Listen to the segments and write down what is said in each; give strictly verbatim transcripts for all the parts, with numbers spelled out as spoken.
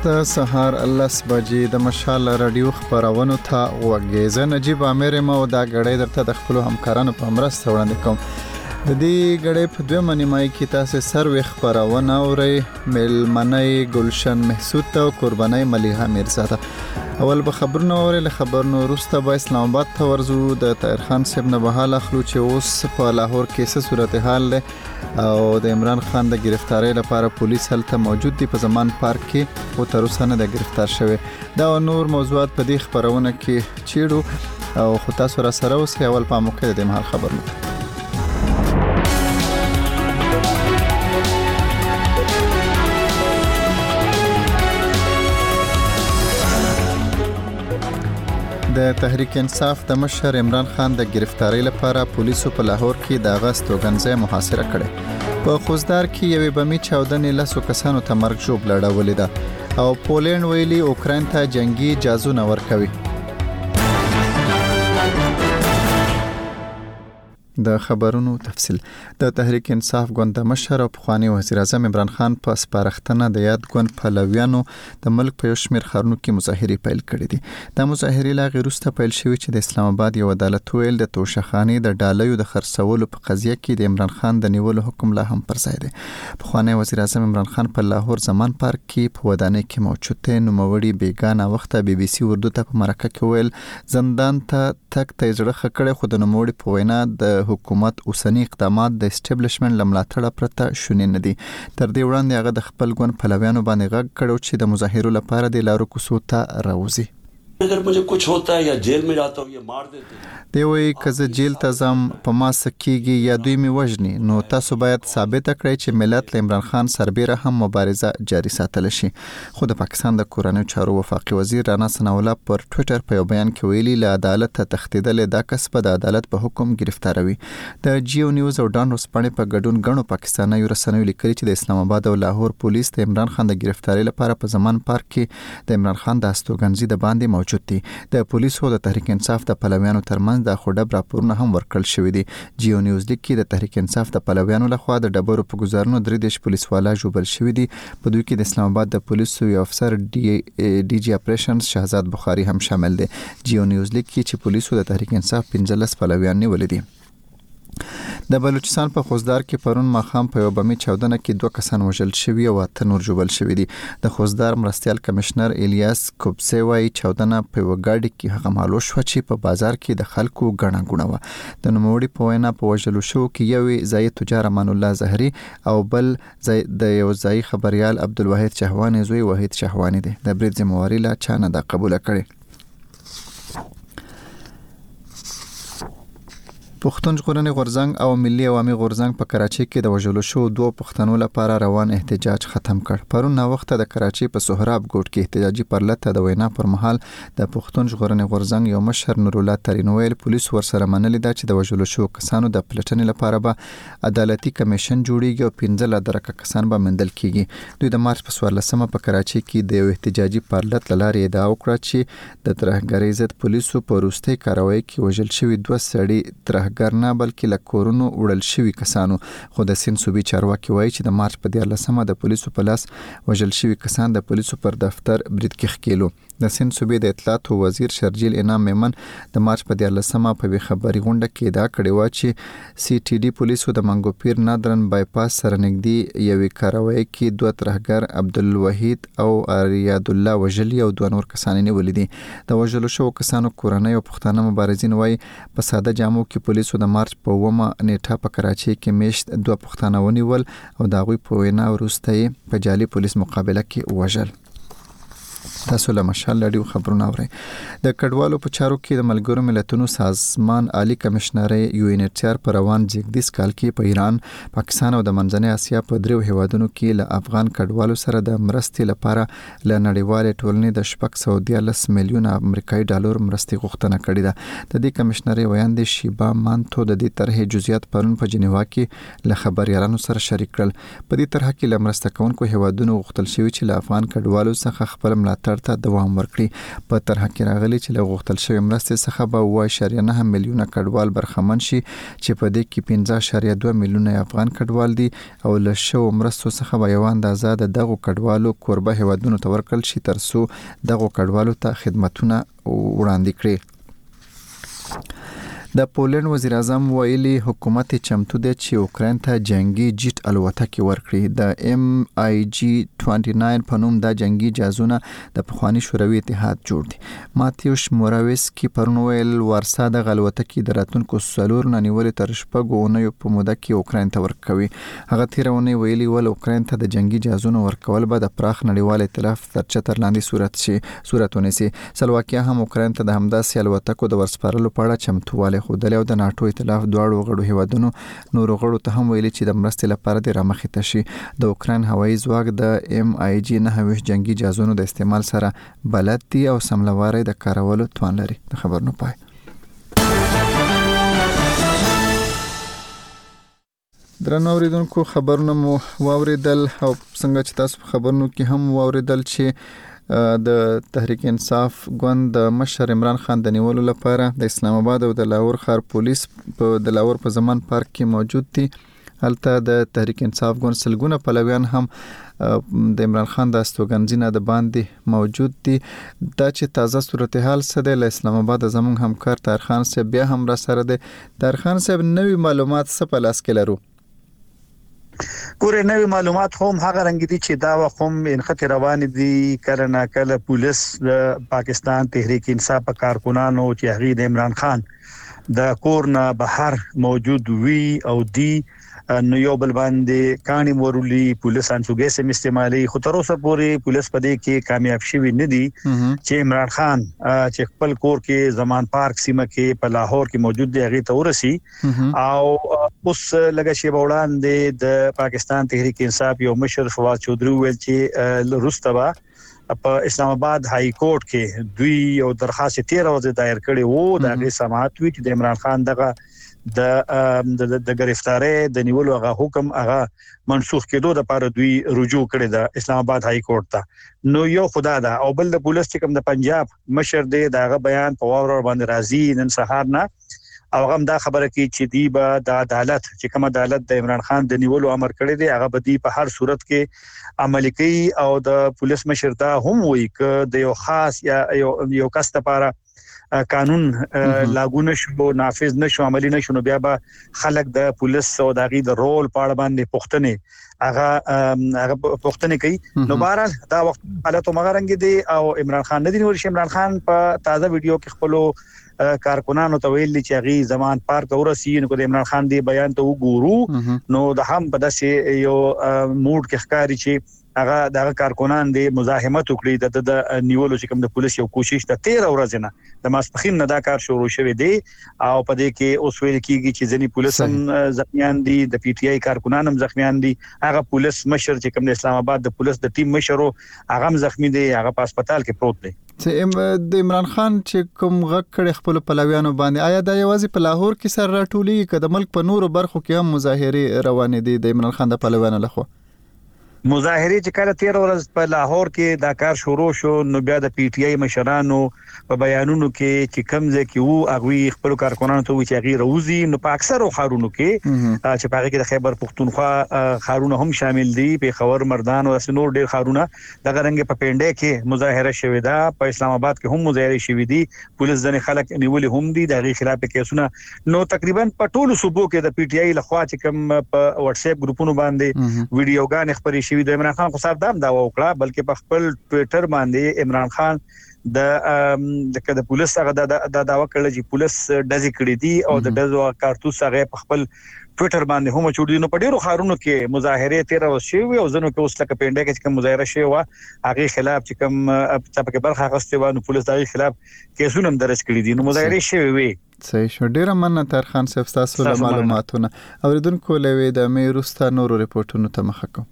د سهار لس بجې د مشال رادیو خبرونه ته وګیزه نجيب امیر مو دا غړې درته د خپل همکارانو په مرسته وړاندې کوم. د دې غړې په دوه منیمای کې تاسو سروي خبرونه اوري ملمنۍ ګلشن محسود ته قرباني مليحه میرزا ته. اول به خبرونه اوري له خبرونو وروسته به اسلام آباد ته ورزو د طاهر خان صاحب نه بحال اخلو چې اوس په لاهور کې څه صورتحال ده او د عمران خان د گرفتاری لپاره پولیس هلته موجود دي په زمان پارک کې او تر اوسه نه د گرفتار شوی. دا نور موضوعات په دې خبرونه کې چیرو او خو تاسو را سره اوس اول په موقع د مهال خبرونه. د تحریک انصاف د مشر عمران خان د گرفتاری لپاره پولیسو په لاهور کې د اغست وګنځه محاصره کړې. په خوزدار کې یوې بمي چاودنې لسو کسانو ته مرګ ژوب لړولې ده او پولند ویلي اوکراین ته جنگي جازونه ورکوي. د خبرونو تفصیل. د تحریک انصاف ګوند مشر او پخوانی وزیر اعظم عمران خان په سپارښتنه د یاد ګوند پلویانو د ملک په یو شمېر ښارونو کې مظاهرې پیل کړې دي. د مظاهرې لا غیرسته پیل شوې چې د اسلام آباد یو عدالت ویل د توشخانی د ډالیو د خرڅولو په قضیه کې د عمران خان د نیولو حکم لا هم پر ځای دی. پخوانی وزیر اعظم عمران خان په لاهور زمان پارک کې په ودانۍ کې موجود دی. نو موړي بیگانه وخت بي بي سي اردو ته په مرکه کې ویل زندان ته تک ته زړه خکړې خو د نوموړي په وینا د حکومت اوسنی اقدامات د اسټابلیشمنت لملاتړه پرته شونې نه دي. تر دې وړاندې هغه د خپل ګوند پلویانو باندې غږ کړو چې د مظاهرو لپاره د لارو کوڅو ته راوځي. اگر مجھے کچھ ہوتا ہے یا جیل میں جاتا ہوں یا مار دیتے ہیں دی وی کزه جیل ته زم په ما سکیږي یا دوی می وژني نو تاسو باید ثابت کړئ چې ملت له عمران خان سربېره هم مبارزه جاري ساتل شي. خو د پاکستان د کورنیو چارو وفاقي وزیر رانا ثناء الله پر ټوئیټر په یو بیان کې ویلي له عدالت ته تښتیدل دا کس په د عدالت په حکم گرفتاروي. د جیو نیوز او ډان روسپانې په ګډون غنو پاکستاني رسنیو لیکلي چې د اسلام آباد او لاهور پولیس د عمران خان د گرفتاری لپاره په زمان پارک کې د عمران خان د استوګنځي د باندې موجود دي. د پولیسو د تحریک انصاف د پلویانو ترمنځ د خوډب راپورونه هم ورکړل شوې دي. جیو نیوز لیک کې د تحریک انصاف د پلویانو لخوا د ډبرو په گزارونو درې دیش پولیس والا جوړل شوې دي. په دوی کې د اسلام آباد د پولیسو یو افسر ډي ډي جی اپریشنز شهزاد بخاری هم شامل دي. جیو نیوز لیک کې چې پولیسو د تحریک انصاف پنځلس پلویان نیولې دي. د بلوچستان په خوزدار کې پرون ماخام په یو بمي چاودنه کې دوه کسان وژل شوي او اته نور ژوبل شوي دي. د خوزدار مرستيال کمشنر الیاس کوبسي وايي چاودنه په وګاډي کې هغه مالو شو چې په بازار کې د خلکو غڼه غونه و. د نوموړي په وینا په وژلو شو کې یو ځای تجار امان الله زهري او بل ځای د یو ځای خبريال عبدالواحد شهواني زوی وحید شهواني دي. د برید ذمہواری لا چانه د قبول کړي. پښتون ژغورنې غورځنګ او ملي عوامي غورځنګ په کراچۍ کې د وژلو شو دوه پښتنو لپاره روان احتجاج ختم کړ. پرون نو وخت د کراچۍ په سهراب ګوټ کې احتجاجي پرلته د وینا پر مهال د پښتون ژغورنې غورځنګ یو مشر نور الله ترینویل پولیس ورسره منلي دا چې د وژلو شو کسانو د پلټنې لپاره به عدالتي کمیشن جوړیږي او پنځه درکه کسان به مندل کیږي. دوی د مارچ په څوارلسمه په کراچۍ کې د یو احتجاجي پرلت لارې ادعا وکړه چې د ترهګرۍ ضد پولیسو په وروستي کاروایی کې وژل شوی دوه سړي ترهګر نه بلکې له کورونو وړل شوی کسانو. خو د سین صوبې چارواکي وایي چې د مارچ په دیارلسمه د پولیسو په لاس وژل شوی کسان د پولیسو پر دفتر برید کې ښکېلو. د سین صوبې د اطلاعات وزیر شرجیل انعام میمن د مارچ په دیارلسمه په خبري غونډه کې ادعا کړې و چې سی ټي ډي پولیسو د منګوپیر نادرن بایپاس سره نږدې یوې کاروایی کې دوه ترهګر عبدالوحید او ریاض الله وژلي او دوه نور کسان نیولې دي. د وژلو شو کسانو کورنۍ او پښتانه مبارزین وایي په ساده جامو کې پولیسو د مارچ په اوومه نیټه په کراچۍ کې میشت دوه پښتانه ونیول او د هغوی په وینا وروسته په جعلي پولیس مقابله کې وژل. تاسو له مشال لړیو خبرونه اورئ. د کډوالو په چارو کې د ملګرو ملتونو سازمان عالی کمشنر یو ان ایچ ار پر روان زیږدیز کال کې په ایران، پاکستان او د منځنۍ اسیا په دریو هیوادونو کې له افغان کډوالو سره د مرستې لپاره له نړیوال ټولنې د شپږ سوه دیارلس میلیون امریکایي ډالر مرستې غوښتنه کړې ده. د دې کمشنر ویاندې شیبا مانتو د دې طرحې جزئیات پرون په جنیوا کې له خبريالانو سره شریک کړل. په دې طرح کې له مرسته کوونکو هیوادونو غوښتل شوی چې له افغان کډوالو څخه خپل ملاتړ ملاتړ ته دوام ورکړي. په طرحه کې راغلي چې له غوښتل شوی مرستې څخه به اووه اعشاریه نهه میلیونه کډوال برخمن شي چې په دې کې پنځه اعشاریه دوه میلیونه افغان کډوال دي او له شو مرستو څخه به یو اندازه د دغو کډوالو کوربه هیوادونو ته ورکړل شي ترڅو دغو کډوالو ته خدمتونه وړاندې کړي. د پولند وزیر اعظم ویلي حکومت چمتو دی چې اوکراین ته جنگي جیټ الوتکې ورکړي. د ام آی جی دوه نهه په نوم د جنگي جهازونه د پخوانی شوروي اتحاد جوړ دي. ماتیوش موراویسکي پرون ویل وارسا د الوتکې د راتلونکو څلور نه نیولې تر شپږو اونیو په موده کې اوکراین ته ورکوي. هغه تیرونه ویلي ول اوکراین ته د جنگي جهازونو ورکول به د پراخ نړیوال ائتلاف تر چتر لاندې صورت شي صورت ونیسي. سلواکیا هم اوکراین ته د همداسې الوتکو د ورسپارلو په اړه چمتووالی خودل او د ناتو ائتلاف دواړو غړو هیوادونو نورو غړو ته هم ویلي چې د مرستې لپاره د رامخې ته شي. د اوکراین هوایي ځواک د ام آی جی نهه ویشت جنگي جهازونو د استعمال سره بلد دي او سملواري د کارولو توان لري. د خبر نو پای. درنو اوریدونکو خبرونه مو واوریدل او څنګه چې تاسو خبرونو کې هم واوریدل چې د تحریک انصاف ګوند د مشر عمران خان د نیولو لپاره د اسلام آباد او د لاهور ښار پولیس په د لاهور په زمان پارک کې موجود دي. هلته د تحریک انصاف ګوند سلګونه پلویان هم د عمران خان د استوګنځینه د باندې موجود دي. دا چې تازه صورتحال څه دی له اسلام آباد زموږ همکار طاهر خان صاحب بیا هم را سره دی. طاهر خان صاحب نوې معلومات څه په لاس کې لرو؟ ګوره نوې معلومات هم هغه رنګ دي چې دا وخم انخته روان دي کله نه کله پولیس د پاکستان تحریک انصاف په کارکونانو چې هغه د عمران خان د کورنا بهر موجود وی او دی نو یو بل باندې کانی مورولي پولیس انڅوګې سم استعمالي خو تر اوسه پورې پولیس په دې کې کامیاب شوی نه دي چې عمران خان چې خپل کور کې زمان پارک سیمه کې په لاهور کې موجود دی هغه ته ورسي او اوس لږه شی وړاندې د پاکستان تحریک انصاف یو مشر فواز چودري ویل چې روستبا په اسلام آباد های کورټ کې دوی یو درخواست تیر ورځ دایر کړي وو د هغه سماعت وی چې د عمران خان دغه د د گرفتاری د نیولو هغه حکم هغه منسوخ کېدو د لپاره دوی رجوع کړی د اسلام آباد های کورټ ته. نو یو خدا دا او بل د پولیس چې کوم د پنجاب مشر دی داغه بیان په واور باندې راځي نن سهار نه او هم دا خبره کوي چې دی به د عدالت چې کوم عدالت د عمران خان د نیولو امر کړی دی هغه به دی په هر صورت کې عملي کوي او د پولیس مشر دا هم وایي ک د یو خاص یا یو یو کس لپاره قانون لاګو نشو نافذ نشو عملی نشو نو بیا به خلک د پولیس او دغه د رول په اړه باندې پوښتنه هغه هغه پوښتنه کوي. نو بهرحال دا وخت حالت مغرنګ دي او عمران خان نه دی ورشي. عمران خان په تازه ویډیو کې خپل کارکونانو ته ویل چې هغه زمان پارک ورسي نو د عمران خان دی بیان ته وګورو نو د هم په داسې یو موډ کې ښکاری چې هغه دغه کارکونان دی مزاحمت وکړي د د نیولو چې کوم د پولیس یو کوشش ته تیر ورځ نه د ماسپخین نه دا کار شروع شوی دی او په دې کې اوس ویل کیږي چې ځنی پولیس هم زخمیان دي د پی ټی آی کارکونان هم زخمیان دي. هغه پولیس مشر چې کوم د اسلام آباد د پولیس د ټیم مشر هغه هم زخمی دی هغه په هسپتال کې پروت دی. چې د عمران خان چې کوم غږ کړي خپل پلویانو باندې آیا دا یوازې په لاهور کې سر راټولي که د ملک په نورو برخو کې هم مظاهره روانې دي د عمران خان د پلویانو لخوا؟ مظاهره چې کله تیر ورځ په لاهور کې دا کار شروع شو نو بیا د پی ټی آی مشرانو په بیانونو کې چې کمزې کې وو هغه خپل کارکونانو ته چې هغه روزي نو په اکثرو خارونو کې چې په هغه کې د خیبر پختونخوا خارونه هم شامل دي په خور مردان او نور ډیر خارونه د غرنګ په پنده کې مظاهره شوې ده. په اسلام آباد کې هم مظاهره شوې دي پولیس ځنې خلک نیولې هم دي د غي خلاف کیسونه نو تقریبا په ټولو صوبو کې د پی ټی آی لخوا چې کوم په واتس اپ گروپونو باندې ویډیوګان خبري شوې د عمران خان خو صاحب دام دا وکړه بلکې په خپل ټوئیټر باندې عمران خان د د د پولیس هغه د د داوا کړل چې پولیس دزي کړی دي او د دزو کارتوس هغه په خپل ټوئیټر باندې هم چوډي نو په ډیرو خارونو کې مظاهره تیر وشي او ځنو کې اوس لکه پنده کې کوم مظاهره شوی و هغه خلاف چې کوم چې په برخه غسته و نو پولیس دغه خلاف کیسونه هم درج کړی دي نو مظاهره شوی وي. صحیح شو. ډیره مننه طاهر خان صاحب تاسو له معلوماتونو اوریدونکو لوي د مې روستا نورو ریپورتونو ته مخه کوم.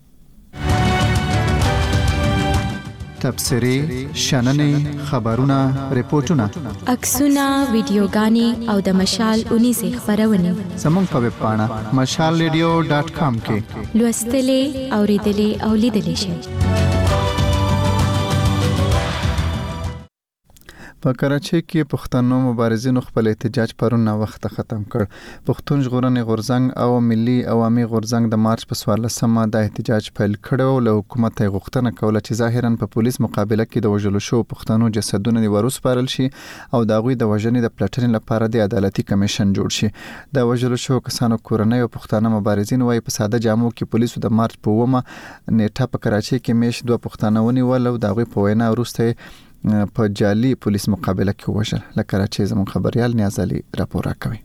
تبصری، شننې، خبرونه، ریپورتونه، عکسونه، ویډیوګانې او د مشال اونیزه خبرونه زموږ په ویب پاڼه مشال ریډیو ډاټ کام کې لوستلې، اوریدلې او لیدلې شئ. په کراچۍ کې پښتنو مبارزینو خپل احتجاج پرون وخت ختم کړ. پښتون ژغورنې غورځنګ او ملي عوامي غورځنګ د مارچ په څوارلسمه د احتجاج پیل کړو. له حکومت یې غوښتنه کوله چې ظاهرا په پولیس مقابله کې د وژلو شو پښتنو جسدونه وروسپارل شي او د هغوی د وژنې د پلټنې لپاره د عدالتي کمیشن جوړ شي. د وژلو شو کسانو کورنۍ او پښتانه مبارزین وايي په ساده جامو کې پولیسو د مارچ په اومه نیټه په کراچۍ کې میش دوه پښتانه ونیول او د هغوی په وینا وروسته په جالي پولیس مقابله کې وژل. له کراچۍ زموږ خبريال نیاز علي راپور راکوي.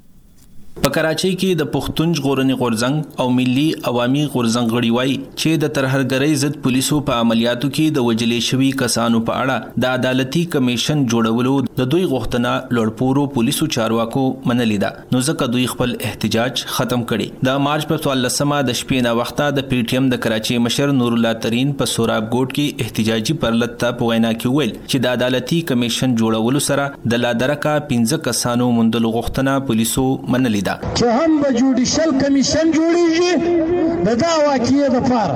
په کراچۍ کې د پښتون ژغورنې غورځنګ او ملي عوامي غورځنګ غړي وایي چې د ترهګرۍ ضد پولیسو په عملیاتو کې د وجلې شوي کسانو په اړه د عدالتي کمیشن جوړولو د دوی غوښتنه لوړپوړو پولیسو چارواکو منلې ده، نو ځکه دوی خپل احتجاج ختم کړي. د مارچ په څوارلسمه د شپې نه وخته د پی ټی ایم د کراچۍ مشر نور الله ترين په سوراب ګوټ کې احتجاجي پرلط ته په وینا کې ویل چې د عدالتي کمیشن جوړولو سره د لادرکا پنځه کسانو موندلو غوښتنه پولیسو منلې ده. چې هم به جوډیشل کمیشن جوړیږي د دا واقعې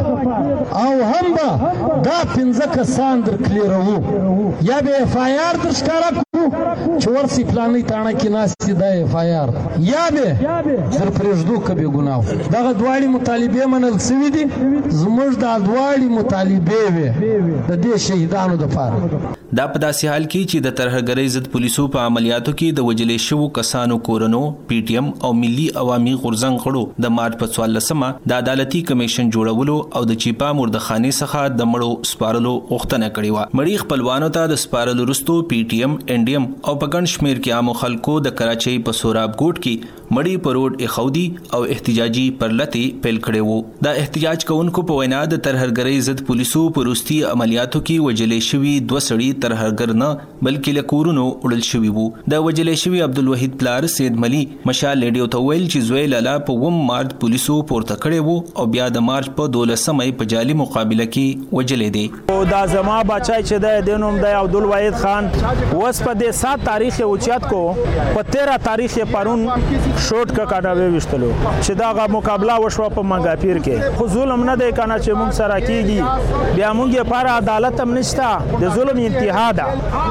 لپاره او هم به دا پنځه کسان در کلیرو یا به اف آی آر در ښکاره کړو چې ورسې پلانې تاڼه کې ناستې دا اف آی آر یا به در پرېږدو که بې ګناه. دغه دواړې مطالبې منل سوي دي. زموږ دا دواړې مطالبې وې د دې شهیدانو دپاره. دا په داسې حال کې چې د ترهګرۍ ضد پولیسو په عملیاتو کې د وجلې شوو کسانو کورنو پی ټی ایم او ملي عوامي غورځنګ غړو د مارچ په څوارلسمه د عدالتي کمیشن جوړولو او د چیپا مردخانې څخه د مړو سپارلو غوښتنه کړې و. مړي خپلوانو ته د سپارلو وروسته پی ټی ایم این ډي ایم او په ګڼ شمېر کې عامو خلکو د کراچۍ په سوراب ګوټ کې مړي په روډ اخودي او احتجاجي پرلطې پیل کړې وو. د احتجاج کوونکو په وینا د ترهګرۍ ضد پولیسو په وروستي عملیاتو کې وجلې شوي دوه سړي ترهګر نه بلکې له کورونو وړل شوي وو. د وجلې شوي عبدالوحید پلار سید ملي مشال لیډیو ته ویل چې زوی لالا په وم مارچ پولیسو پورته کړی وو او بیا د مارچ په دولسمه په جالي مقابله کې وجلې دی. دا زما بچای چې د دینوم د عبدالوحید خان وس په د سات تاریخ اوچت کو په تیرہ تاریخ پرون شوټ کا کاډاوي وشتلو چې دا مقابله وشو په منګاپیر کې. خو ظلم نه دی کنه چې موږ سره کیږي بیا موږ لپاره عدالت هم نشته. د ظلم انتها ده.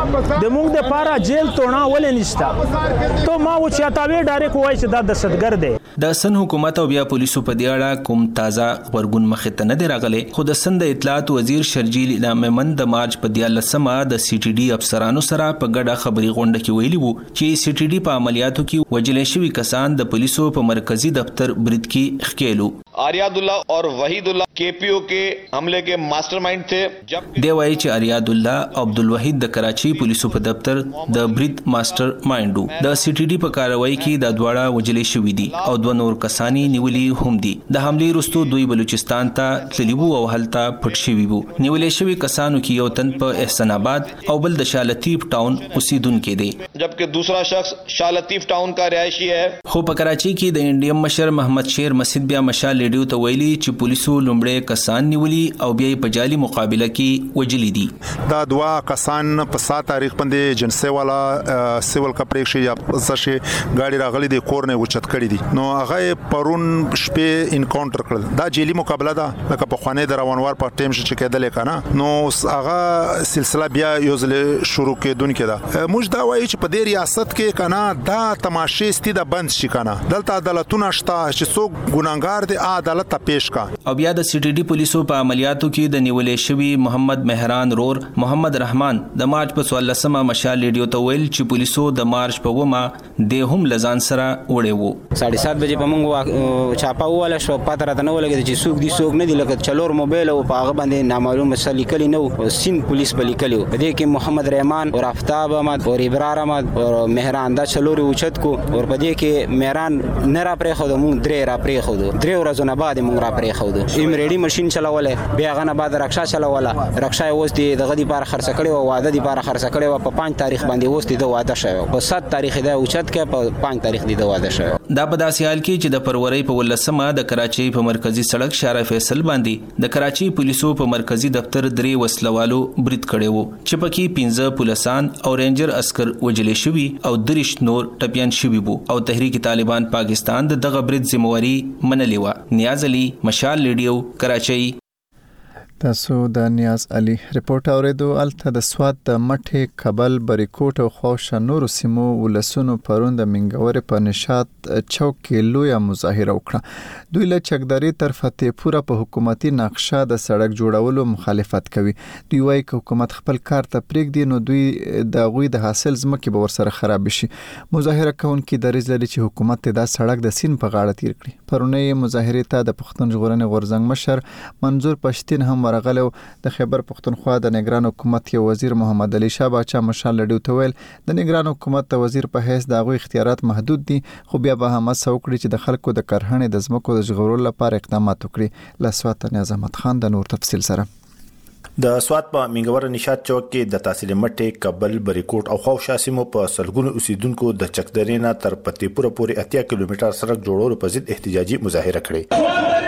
د موږ لپاره جیل توڼه ولې نشته. ته ما و چې تاوی ډایرک وای چې دا دهشتګرد دی. د سن حکومت او بیا پولیسو په دی اړه کوم تازه خبرګون مخې ته نه دی راغلی. خو د سند اطلاعات وزیر شرجیل انعام من د مارچ په دیارلسمه د سی ټي ډي افسرانو سره په ګډه خبري غونډه کې ویلي وو چې سی ټي ډي په عملیاتو کې وجلې شوي کسان د پولیسو په مرکزی دفتر برید کې ښکېلو. आर्याद उल्लाह और वहीद उल्लाह के पी ओ के हमले के मास्टरमाइंड थे. जब دی وایي چې اریاد الله او عبدالوحید د کراچۍ پولیسو په دفتر د برید ماستر مایندو د سی ټي ډي په کاروایی کې د دواړه وجلې شوي دي او دوه نور کسانی نیولي هم دي. د حملې وروسته دوی بلوچستان ته تللي وو او هلته پټ شوي وو. نیولې شوي کسانو کې یو تن په احسان آباد او بل د شاه لطیف ټاون اوسیدونکو دی جبکہ دوسرا شخص شاه لطیف ټاون کا رہائشی ہے. خو په کراچۍ کې د انډیم مشر محمد شیر مسجد بیا مشال لیډیو ته ویلي چې پولیسو لومړی کسان نیولي او بیا په جالي مقابله کې وجلي دي. دا دوا کسان په سات تاریخ باندې جنسي والا سیول کپړې شي یا زشي گاډي راغلي د کور نه وچت کړی دي. نو هغه پرون شپې انکاونټر کړل. دا جالي مقابله ده لکه په خوانې د روانوار په ټیم چې کېدل کنه. نو هغه سلسله بیا یو ځل شروع کېدونکې ده. موږ دا وایي چې په دې ریاست کې کنه دا تماشې ستې د بند شي کنه. دلته عدالتونه شته چې څوک ګناګار دي عدالت ته پیش کا. او بیا د سی ټي ډي پولیسو په عملیاتو کې د نیولې شوي محمد مهران رور محمد رحمان د مارچ په څوارلسمه مشال لیډیو ته ویل چې پولیسو د مارچ په ومه د هم لزان سره وړي وو. ساڑھے سات بجې په موږ چاپا واله شو پاتره راته نه ولګي چې څوک دي څوک نه دي لکه چلور موبایل او په هغه باندې نامعلوم مسل لیکلی نو سین پولیس په لیکلی و. دې کې محمد رحمان او آفتاب احمد او ابرار احمد او مهران دا چلور اوچت کو او په دې کې مهران نه را پرې خو د مونږ درې را پرې خو درې ورځې بعد مونږ را پرې خو ایم ریډي ماشين چلوله بیا غنه بعد رکشا چلوله رکشا اوس دی دغه دی بار خرڅ کړي او واده دی بار خرڅ کړي او په پنځه تاریخ باندې اوس دی د واده شوی په سات تاریخ دی اوچت کې په پنځه تاریخ دی د واده شوی. دا په داسې حال کې چې د فروری په ولسمه د کراچۍ په مرکزی سړک شارع فیصل باندې د کراچۍ پولیسو په مرکزی دفتر درې وسلوالو برید کړي وو چې پکې پنځه پولیسان او رینجر عسكر وجلې شوي او درش نور ټپيان شوي وو او تحریک طالبان پاکستان د دغه برید ذمہواری منلې و. نیاز علي مشال لیډیو کراچۍ. تاسو د نیاز علي رپورت اوریدو. الته د سواد د مټه کابل بریکوټ او خوښ نور سیمو ولسونو پروند منګور په نشاط چوک کې لوی مظاهره وکړه. دوی له چکداري تر فتح پورا په حکومتي نقشه د سړک جوړولو مخالفت کوي. دوی وايي چې حکومت خپل کار ته پریږدي نو دوی د غوي د حاصل ځمکې به ورسره خراب شي. مظاهره کوونکي دریځ لري چې حکومت دا سړک د سین په غاړه تیر کړي. پرونی مظاهره ته د پښتون ژغورنې غورځنګ مشر منظور پښتين هم ورغلو. د خیبر پښتونخوا د نگران حکومت یو وزیر محمد علي شاه باچا مشال لډیو ته ویل د نگران حکومت د وزیر په حیث دغه اختیارات محدود دي، خو بیا به هم څوکړي چې د خلکو د کرهڼې د ځمکو د ژغورلو لپاره اقدامات وکړي. لاسوات نظام احمد خان د نور تفصیل سره. د سواد په منګور نشاط چوک کې د تحصیل مټه کابل بریکوټ او خوښ سیمو په سلګونو اوسیدونکو د چکدرینا تر پتی پور پورې اتیا کیلومتر سړک جوړولو په ضد احتجاجي مظاهره کړې.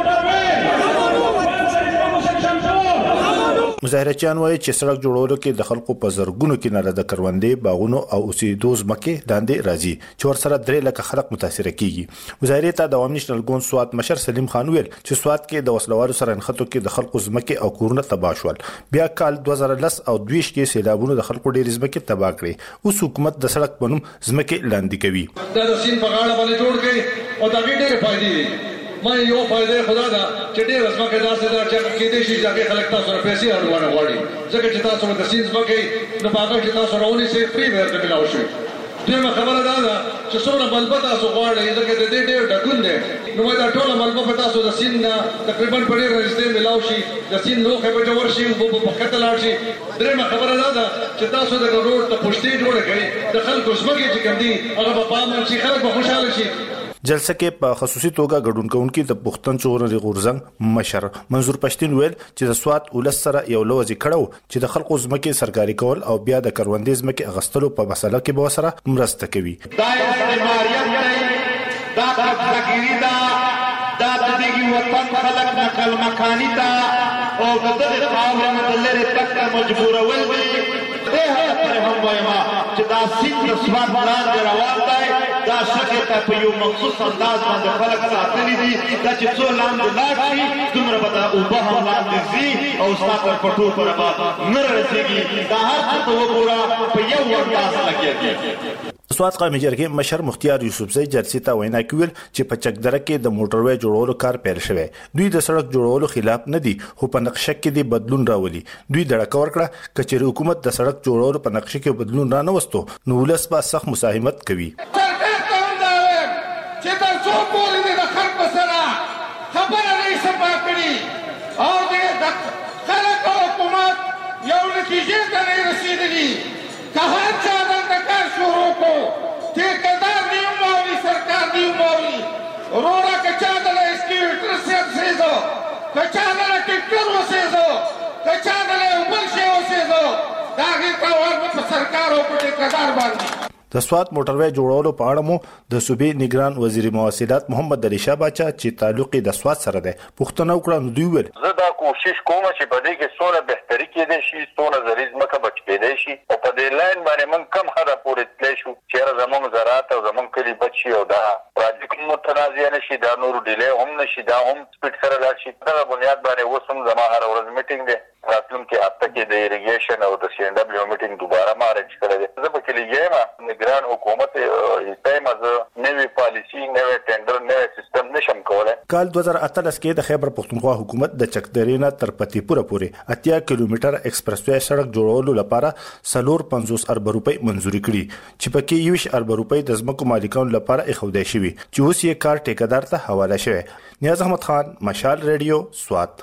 مظاهرچیان وایي چې سړک جوړولو کې د خلکو په زرګونو کې نه د کروندې باغونو او اوسېدو ځمکې لاندې راځي چې ورسره درې لکه خلک متاثر کیږي. مظاهره ته د عوام نېشنل ګوند سواد مشر سلیم خان ویل چې سواد کې د وسلوارو سره نښتو کې د خلکو ځمکې او کورونه تباه شول. بیا کال دوه زره لس او دویشت کې سیلابونو د خلکو ډېرې ځمکې تباه کړې. اوس حکومت د سړک په نوم ځمکې لاندې کوي. دا د سین په غاړه باندې جوړ کړي او دا ډېرې فائدې دي. مې یو فائدې خدا دا چې ډېر ځمکه داسې دا چې کې دې شي چې خلک تاسو سره پیسې اړوانه غواړي ځکه چې تاسو د سین ځمکې نو هغه چې تاسو راونی سي فری ورته ملاو شي. دغه خبره دا ده چې څومره ملبه تاسو غواړئ ځکه د دې ډېر ډګون دی نو دا ټول ملبه په تاسو د سین تقریبا په ډېر رښتې ملاو شي. د سین لوخه په جوړ شي او په کته لاړ شي. درېمه خبره دا ده چې تاسو د روډ ته پښتې جوړ کړئ د خلکو ځمکې چې کوم دي هغه په پام شي خلک به خوشاله شي. جلسه کې په خصوصي توګه ګډون کوونکي د پښتون ژغورنې غورځنګ مشر منظور پښتين ویل چې د سواد ولس سره یو لوځي کړو چې د خلکو ځمکې سرکاري کول او بیا د کروندې ځمکې اغستلو په مسله کې به سره مرسته کوي. دا استعماریت دی، دا قبضګيري ده، دا د دې وطن خلک نقل مکاني ده او د دې خاورې نه لري تک مجبورول دي. دې هغه هم وایم چې دا سیند د سواد لاندې روان دی. دا شکه ته په یو مخصوص انداز باندې خلک ساتلي دي دا چې څو لاندې لاړ شي دومره به دا اوبه هم لاندې ځي او ستا تر پټو پورې به نه رسېږي. دا هر څه ته وګوره په یو انداز لګېږي. سواد قومي جرګې مشر مختیار یوسفزی جرسي ته وینا کوي چې په چکدره کې د موټروي جوړولو کار پیل شوی. دوی د سړک جوړولو خلاف نه دي خو په نقشه کې د بدلون راولي. دوی دړه کور کړه کچېر حکومت د سړک جوړولو په نقشه کې بدلون را نه وستو نو ولس به سخت مساهمت کوي. چې تاسو پوری د خلکو سره خبره نه سپا کړی او د خلکو حکومت یو نتیجې ته نه رسیدلی. که هر چا د کار شروع کو ټیکدار نیو موري سرکار نیو موري روړه کچا د اسکیوټر سیټ سيزو کچا د ټیکټر وسيزو کچا د بل شي وسيزو دا هیڅ کار په سرکار او په ټیکدار باندې. د سواد موټروي جوړولو په اړه مو د صوبې نگران وزیر مواصلات محمد علي شاه باچا چې تعلق د سواد سره ده پښتنه وکړه نو دوی ویل زه دا کوشش کوم چې په دې کې څونه بهتري کېدای شي څونه زریز مکه بچ کېدای شي او په دې لاین باندې موږ کم حدا پورې تللی شو چې زموږ زراعت او زموږ کلی بچ شي او دا پروجیکټ متنازع نشي دا نور ډیلی هم نشي دا هم سپیډ سره لاړ شي. دا بنیاد باندې اوس هم زما هر ورځ میټینګ دی. راتلونکي هفته کې د ایریګیشن او د سی ان ډبلیو میټینګ دوباره مارچ کړی دی. زه په کې لګیم نگران حکومت ایستایم از نوې پالیسی نوې ټینډر نوې سیستم نشم کولای. کال دوه زره اتلس کې د خیبر پښتونخوا حکومت د چکدرینا تر پتی پور پورې اتیا کیلومتر ایکسپریس وے سړک جوړولو لپاره سلور پنځوس ارب روپۍ منزوري کړي چې پکې یوش ارب روپۍ د ځمکو مالکانو لپاره اخودای شوی چې اوس یې کار ټیکدار ته حواله شوی. نیاز احمد خان مشال ریډیو سواد.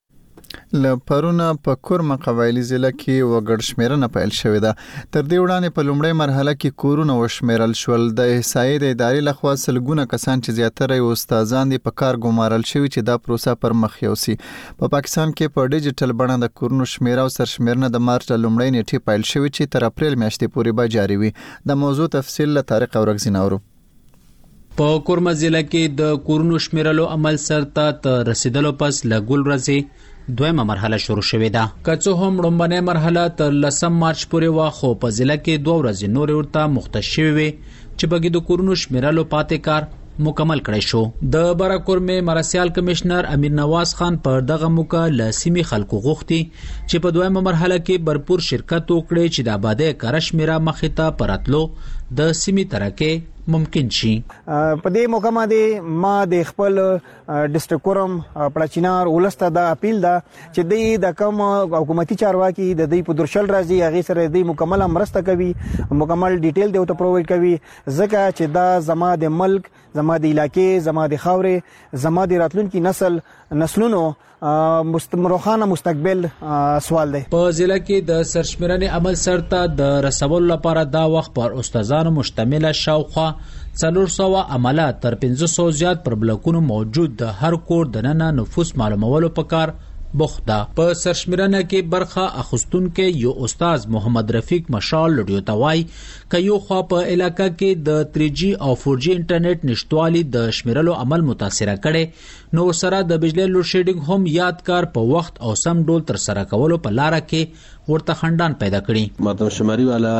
ل پرونه په کورمه قبایلی ضلع کې وګړ شمیرنه پیل شوې ده. تر دې وړاندې په لومړۍ مرحله کې کورونه وشمیرل شول. د احصایې د ادارې لخوا سلګونه کسان چې زیاتره یې استادان دي په کار ګمارل شوي چې دا پروسه پر مخ یوسي. په پاکستان کې په ډیجیټل بڼه د کورونو شمیره او سرشمیرنه د مارچ لومړۍ نیټې پیل شوې چې تر اپریل میاشتې پورې به جاري وي. د موضوع تفصیل له طارق اورګزی نورو. په کورمه ضلع کې د کورونو شمیرلو عمل سرته تر رسیدلو پس لګول ورځي دویمه مرحله شروع شوې ده. که څه هم لومړنۍ مرحله تر لسم مارچ پورې وه خو په ضلع کې دوه ورځې نورې ورته مختص شوې وې چې بګې د کورونو شمیرلو پاتې کار مکمل کړی شو. د براکورمې مرسیال کمشنر امیر نواز خان پر دغه موقع له سیمې خلکو غوښتي چې په دویمه مرحله کې برپور شرکت وکړي چې د آبادی کره شمیره مخې ته پراتلو د سیمې ترکه ممکن شي. په دې موقع باندې ما د خپل ډیسټریکټ کورم پړچینار ولسته د اپیل ده چې د کوم حکومتي چارواکي د دې په درشل راځي هغه سره د مکمل مرسته کوي، مکمل ډیټیل دی او ته پرووایډ کوي، ځکه چې دا زما د ملک، زما د علاقې، زما د خاورې، زما د راتلونکي نسل نسلونو مستمروخانه مستقبل سوال دی. په ضلع کې د سرشمیرنې عمل سرته د رسولو لپاره دا وخت پر استادانو مشتمله شاوخوا څلور سوه عملات تر پنځه سوه زیات پر بلکونو موجود د هر کور دننه نفوس معلومولو پکار بوخته. په سرشمیرنه کې برخه اخستونکو یو استاد محمد رفیق مشال لډیو توای ک یو خو په علاقہ کې د تھری جی او فور جی انټرنیټ نشټوالي د شمیرلو عمل متاثر کړي، نو سره د بجلی لوډ شیډینګ هم یادګار په وخت او سم ډول تر سره کولو په لار کې ورته خندان پیدا کړي. مردم شماري والا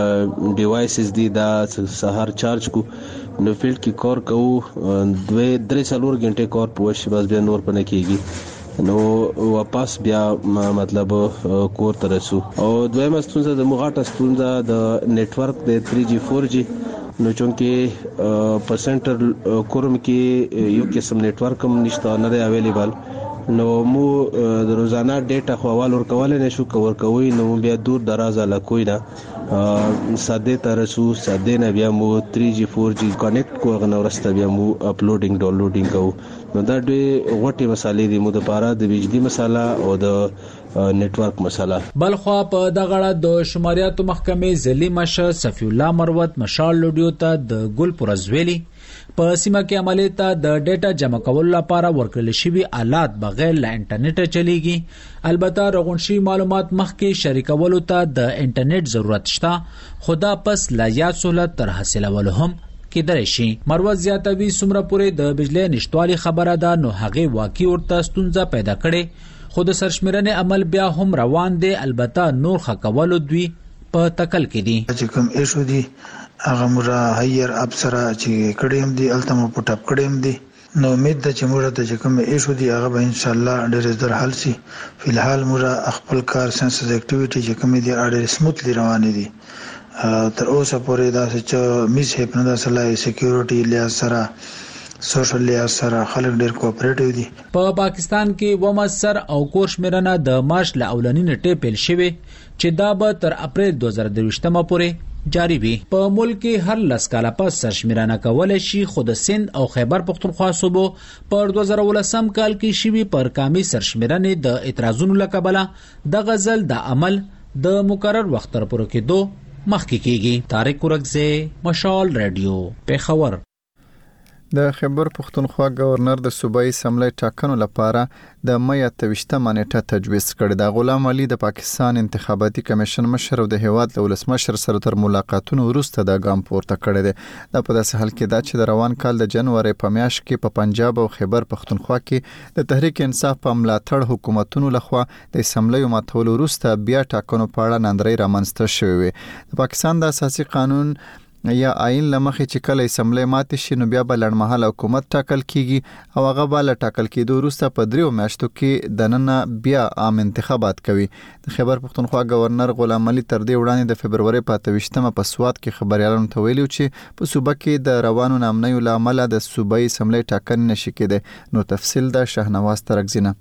ډیوایسز دي دا سهار چارج کو نو فیلډ کې کور کوو دوه درې څلور غنټه کور پوښ بس بیا نور پنه کیږي نو واپس بیا مطلب کور ته رسو. او دویمه ستونزه د مغاټه ستونزه د نتورک د تھری جی فور جی نو چونکه په سنټر کورم کې یو قسم نتورک هم نشته نه دی اویلیبل، نو مو د روزانه ډیټا خو اول ورکول نه شو کور کوي، نو بیا دور دراز علاقوي نه ساده ترسو ساده نه بیا مو تھری جی فور جی کنیکټ کو غنو ورسته بیا مو اپلوډینګ ډاونلوډینګ کو. نو دا ډېر غوټي مسالې دي مو د پاره د بجلی مساله او د نتورک مساله. بلخوا په دغه د شماریاتو محکمې ځلې مشه صفی الله مروت مشال لوډیو ته د ګل پرزویلی په سیمه کې عملیات د ډیټا جمع کولو لپاره ورکړل شوی آلات بغیر له انټرنیټ چلیږي. البته رغونشي معلومات مخکې شریکولو ته د انټرنیټ ضرورت شته، خدا پس لا یاد سہولت تر حاصلولو هم کېدای شي. مروت زیاتوي څومره پورې د بجلی نشټوالي خبره ده نو هغه واقعي ورته ستونزه پیدا کړي، خو د سرشمیرنې عمل بیا هم روان دی. البته نور خکولو دوی په تکل کې دي چې کوم ایشو دي هغه مورا هایر افسر چې کډیم دي التمو پټاپ کډیم دي، نو امید ده چې مورا ته کوم ایشو دي هغه به ان شاء الله ډېر زر حل شي. فلحال مورا خپل کار سنسز اکټیویټي چې کوم دي اړ سموثلی روان دي تر اوسه پورې دا چې میس هپنه د سلای سکیورټي لیا سره سوشل لیا سره خلک ډېر کوپریټیو دي. په پاکستان کې ومسر او کوشمیرنه د مارچ له اولنی نیټه پیل شوه چې دا به تر اپریل دوه زره دویشتمه پورې جاری وي. په ملک کې هر لس کاله پس سرشمیرنه کولای شي، خو د سند او خیبر پختونخوا صوبو پر دوه زره ولسم کال کې شوی پر کامي سرشمیرنې د اعتراضونو لکبله د غزل د عمل د مقرر وخت تر پورې کېدو مخکې کیږي. طارق ورکزه مشال رادیو پیښور. د خیبر پختونخوا گورنر د صوبایي اسمبلی ټاکنو لپاره د مې اتهویشتمه نیټه تجویز کړې ده. غلام علي د پاکستان انتخاباتي کمیشن مشر او د هیواد له ولسمشر سره تر ملاقاتونو وروسته د ګام پورته کړی دی. دا په داسې حال کې ده چې د روان کال د جنوري په میاشت کې په پنجاب او خیبر پختونخوا کې د تحریک انصاف په ملاتړ حکومتونو لخوا د اسمبلی ماتولو وروسته بیا ټاکنو په اړه ناندرۍ رامنځته شوې وي. د پاکستان د اساسي قانون یا آئین لمخې چې کله اسمبلی ماتې شي نو بیا به لړمحاله حکومت ټاکل کیږي او هغه به له ټاکل کېدو وروسته په دریو میاشتو کې دننه بیا عام انتخابات کوي. د خیبر پختونخوا گورنر غلام علي تر دې وړاندې د فبروري په اتهویشتمه په سوات کې خبريالانو ته ویلي چې په صوبه کې د روانو نامنیو له امله د صوبایي اسمبلی ټاکنې نشي کېدی. نو تفصیل د شهنواز ترکزینه.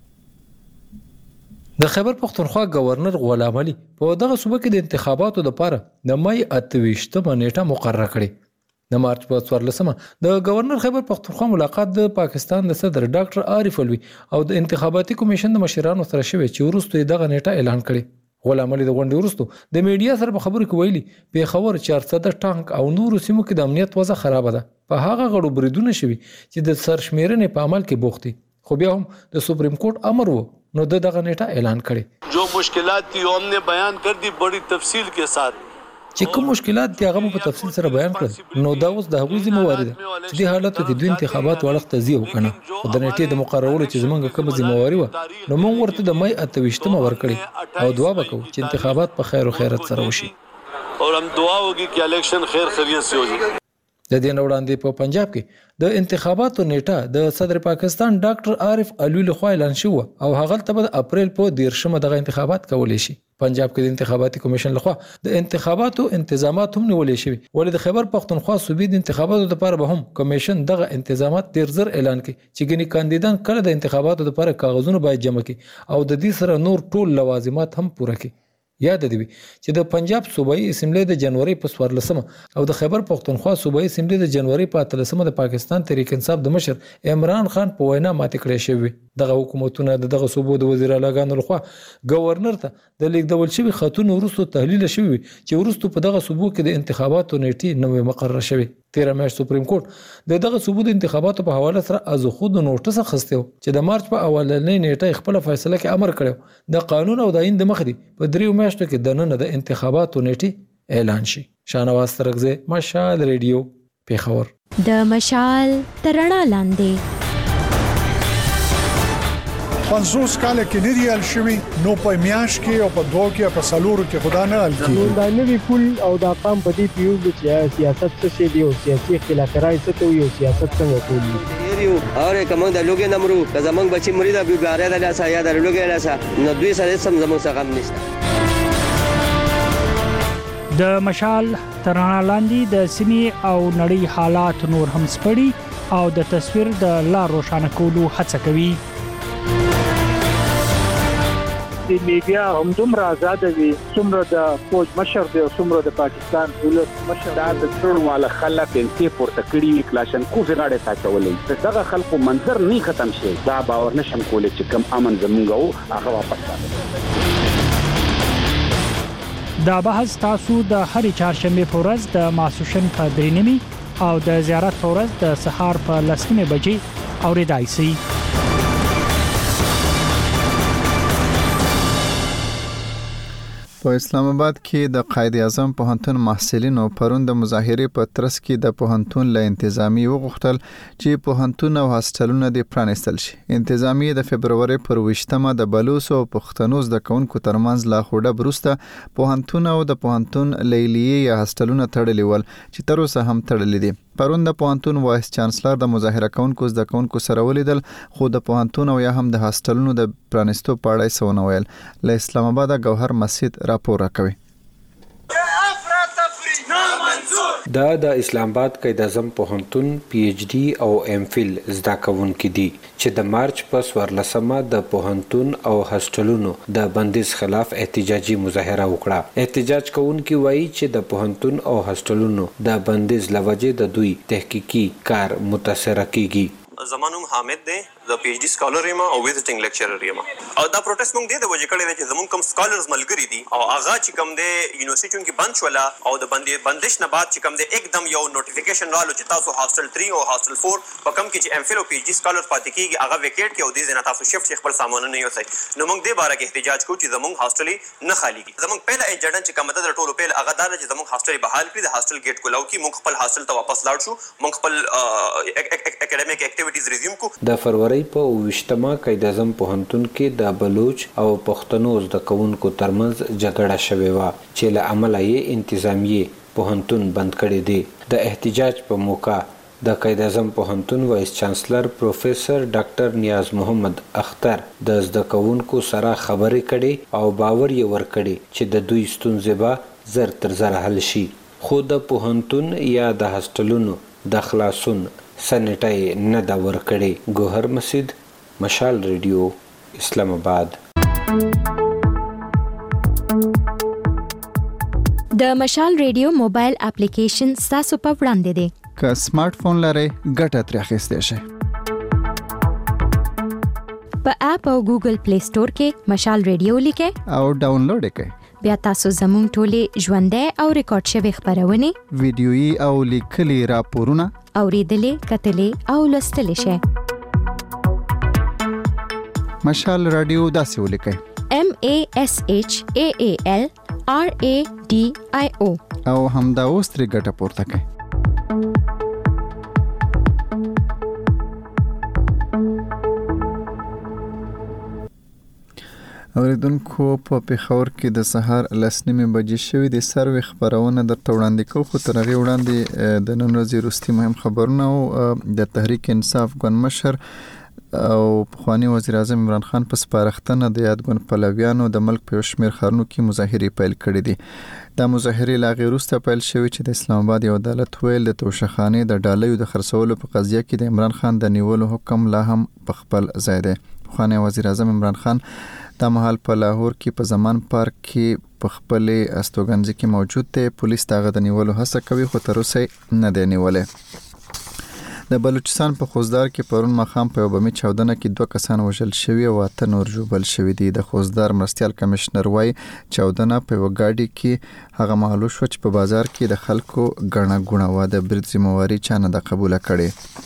د خیبر پختونخوا گورنر غلام علي په دغه صوبه کې د انتخاباتو لپاره د مې اتهویشتمه نیټه مقرره کړې. د مارچ په څوارلسمه د گورنر خیبر پختونخوا ملاقات د پاکستان د صدر ډاکټر عارف الوی او د انتخاباتي کمیشن د مشرانو سره شوی چې وروسته دغه نیټه اعلان کړې. غلام علي د غونډې وروسته د میډیا سره په خبرو کې ویلي پیښور چارصد ټانک او نورو سیمو کې د امنیت وضع خراب ده. په هغه غړو بریدونه شوي چې د سرشمیرنې په عمل کې بوختي، خو بیا هم د سپریم کورټ امر وو نو د دغه نیټه اعلان کړي. جو مشکلات تھی ہم نے بیان کر دی بڑی تفصیل کے ساتھ. چې کوم مشکلات دي هغه په تفصیل سره بیان کړل. نو دا اوس د هغوی ذمہواری ده چې د حالاتو کې د انتخابات وړاندې تزیه وکړي. او د نیټې د مقررولو چې زمونږ کوم ذمہواری و نو موږ ورته د مې اتهویشتمه ورکړي او دعا وکړو چې انتخابات په خیر او خیرت سره وشي. اور هم دعا وکړو چې الیکشن خیر خیریت سے وشي. د دې وړاندې په پنجاب کې د انتخاباتو نیټه د صدر پاکستان ډاکټر عارف علوی لخوا اعلان شو او هغه ته د اپریل په دیرشمه دغه انتخابات کولې شي. پنجاب کې د انتخاباتي کمیشن لخوا د انتخاباتو انتظامات هم نیولې شوی ولې د خیبر پختونخوا صوبې د انتخاباتو لپاره به هم کمیشن دغه انتظامات ډیر زر اعلان کړي چې ګنې کاندیدان کله د انتخاباتو لپاره کاغذونه باید جمع کړي او د دې سره نور ټول لوازمات هم پوره کړي. یاد دی چې د پنجاب صوبایي اسمبلی د جنوري په څوارلسمه او د خیبر پختونخوا صوبایي اسمبلی د جنوري په اتلسمه د پاکستان تحریک انصاف د مشر عمران خان په وینا ماتې کړې شوې. دغه حکومتونه دغه صوبو د وزیر اعلیګانو لخوا گورنر ته د لیکدول شوی خطونه وروسته تحلیل شوی چې وروسته په دغه صوبو کې د انتخاباتو نیټه نوې مقرره شوې. تیره میاشت سپریم کورټ د دغه صوبو د انتخاباتو په حواله سره از خود نوټس اخیسته چې د مارچ په اولنۍ نیټه خپل فیصله کې امر کړو د قانون او د آئین د مخ دی په دریو میاشتو کې د نن د انتخاباتو نیټه اعلان شي. شاهنواز ترغزه، مشال ریډیو، پیښور. د مشال ترڼا لاندې پنځوس کال کې نه ریال شوی نو په میاش کې او په دوه کې په سالورو کې خدا نه حل کیږي. دا نوی پول او دا قام په دې پیو چې سیاست څه شي دی او سیاسي خلافکارای څه کوي او سیاست څنګه کوي. یو اور کوم د لوګي نمرو که زمنګ بچی مریدا بیګاره د لاسه یا د لوګي لاسه نو دوی سره سم زموږ څخه غم نشته. د مشال ترڼا لاندې د سیمې او نړۍ حالات نور هم سپړي او د تصویر د لار روښانه کولو هڅه کوي. د میډیا هم دومره آزاد وي څومره د فوج مشر دی او څومره د پاکستان دولت مشر د ټول والا خلک انتي پورته کړي کلاشن کوفي غاړه ساتولې دغه خلکو منظر نه ختم شي دا باور نشم کولای چې کم امن زمونږ هغه واپس راځي. دا بحث تاسو د هرې چهارشنبه په ورځ د ماسوشن په درې نیمې او د زیارت په ورځ د سهار په لس نیمې بجې اوریدای شئ. په اسلام آباد کې د قائد اعظم پوهنتون محصلینو پرون د مظاهرې په ترڅ کې د پوهنتون له انتظامی وغوښتل چې پوهنتون او هاستلونه د پرانستل شي. انتظامی د فبرवरी پر ویشتمه د بلوچ او پښتنو زده کوونکو ترمنځ لا خوډه بروسته پوهنتون او د پوهنتون لیلیې یا هاستلونه تړلي ول چې تر اوسه هم تړلي دي. پرون د پوهنتون وایس چانسلر د مظاهره کوونکو زده کوونکو سره ولیدل خو د پوهنتون او یا هم د هاستلونو د پرانستو په اړه څه ونه ویل. له اسلام آباد گوهر مسجد راپور راکوي. دا د اسلام آباد قائد اعظم پوهنتون پی ایچ ډی او ایم فل زده کوونکي دي چې د مارچ په څوارلسمه د پوهنتون او هاستلونو د بندیز خلاف احتجاجي مظاهره وکړه. احتجاج کوونکي وایي چې د پوهنتون او هاستلونو د بندیز لوجه د دوی تحقیقي کار متاثر کیږي. زمانوم حامد دی د پی ایچ ډی سکالر یم او ویزټینګ لیکچرر یم او دا پروټیست مونږ دی د وجه کړی چې زمونږ کم سکالرز ملګری دي او هغه چې کم دی یونیورسيټي چونکی بند شولا او د بندي بندش نه بعد چې کم دی एकदम یو نوټیفیکیشن رالو چې تاسو هاستل تھری او هاستل فور په کم کې چې ایم فل او پی ایچ ډی سکالر پاتې کیږي هغه ویکیټ کې او د دې نه تاسو شفټ خپل سامان نه یوسئ. نو مونږ دې باره کې احتجاج کوو چې زمونږ هاستل نه خالی کی. زمونږ پهلا ایجنډا چې کومه د ټولو پیل هغه دا چې زمونږ هاستل بحال کړي د هاستل گیټ کولاو کی مونږ خپل هاستل ته واپس لاړ شو مونږ خپل اکیډمیک اکټیویټیز ریزیوم کو. د فروری په ویشتمه قائد اعظم پوهنتون کې د بلوچ او پښتنو زده کوونکو ترمنځ جګړه شوې و چې له امله یې انتظامیه پوهنتون بند کړی دی. د احتجاج په موقع د قائد اعظم پوهنتون وایس چانسلر پروفیسور ډاکټر نیاز محمد اختر د زده کوونکو سره خبرې کړي او باور یې ورکړي چې د دوی ستونزې به زر تر زر حل شي. خو د پوهنتون یا د هاستلونو د خلاصون سنټای نه دا ورکړي. گوهر مسجد، مشال ریډیو، اسلام آباد. د مشال ریډیو موبایل اپلیکیشن تاسو په وړاندې دی. که سمارټ فون لرئ ګټه ترې اخیستی شئ. په اپ او ګوګل پلی سٹور کې مشال ریډیو لیکئ او ډاونلوډ یې کړئ. بیا تاسو زموږ ټولې ژوندۍ او ریکارډ شوي خبرونه ویډیويي او لیکلي راپورونه اوریدلې کتلې او لوستلې شئ. مشال رادیو داسې ولیکئ M A S H A A L R A D I O او همدا اوس ترې ګټه پورته کړئ. اوریدونکو په پیښور کې د سهار لسنیمه بجې شوې د سروي خبرونه درته وړاندې کوو، خو تر هغه وړاندې د نن ورځې وروستي مهم خبرونه او د تحریک انصاف ګوند مشر او پخوانی وزیر اعظم عمران خان په سپارښتنه د یاد ګوند پلویانو د ملک په شمیر ښارونو کې مظاهرې پیل کړې دي. دا مظاهرې لا غیر وروسته پیل شوې چې د اسلام آباد یو عدالت ویل د توشخانې د ډالیو د خرڅولو په قضیه کې د عمران خان د نیولو حکم لا هم په خپل ځای دی. پخوانی وزیر اعظم عمران خان د مهال په لاهور کې په زمان پارک کې په خپل استوګنځي کې موجود دی. پولیس دغه د نیولو هڅه کوي خو تر اوسه نه دی نیولې. د بلوچستان په خوزدار کې پرون ماښام په یو بمي چاودنه کې دوه کسان وژل شوي او اته نور ژوبل شوي دي. د خوزدار مرستیال کمشنر وايي چاودنه په یو ګاډي کې هغه مهال شو چې په بازار کې د خلکو ګڼه ګوڼه وه. د برید ذمہواري چا نه ده قبوله کړې.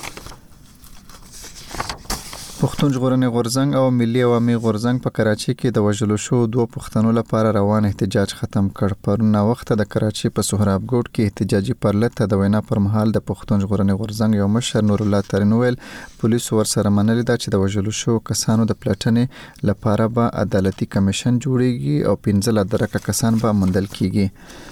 پښتون ژغورنې غورځنګ او ملي عوامي غورځنګ په کراچۍ کې د وژلو شو دوه پښتنو لپاره روان احتجاج ختم کړ. پرون وخت د کراچۍ په سهراب ګوټ کې احتجاجي پرلط د وینا پر مهال د پښتون ژغورنې غورځنګ یو مشر نور الله ترین ویل پولیسو ورسره منلي ده چې د وژلو شو کسانو د پلټنې لپاره به عدالتي کمیشن جوړیږي او پنځه درکه کسان به موندل کیږي.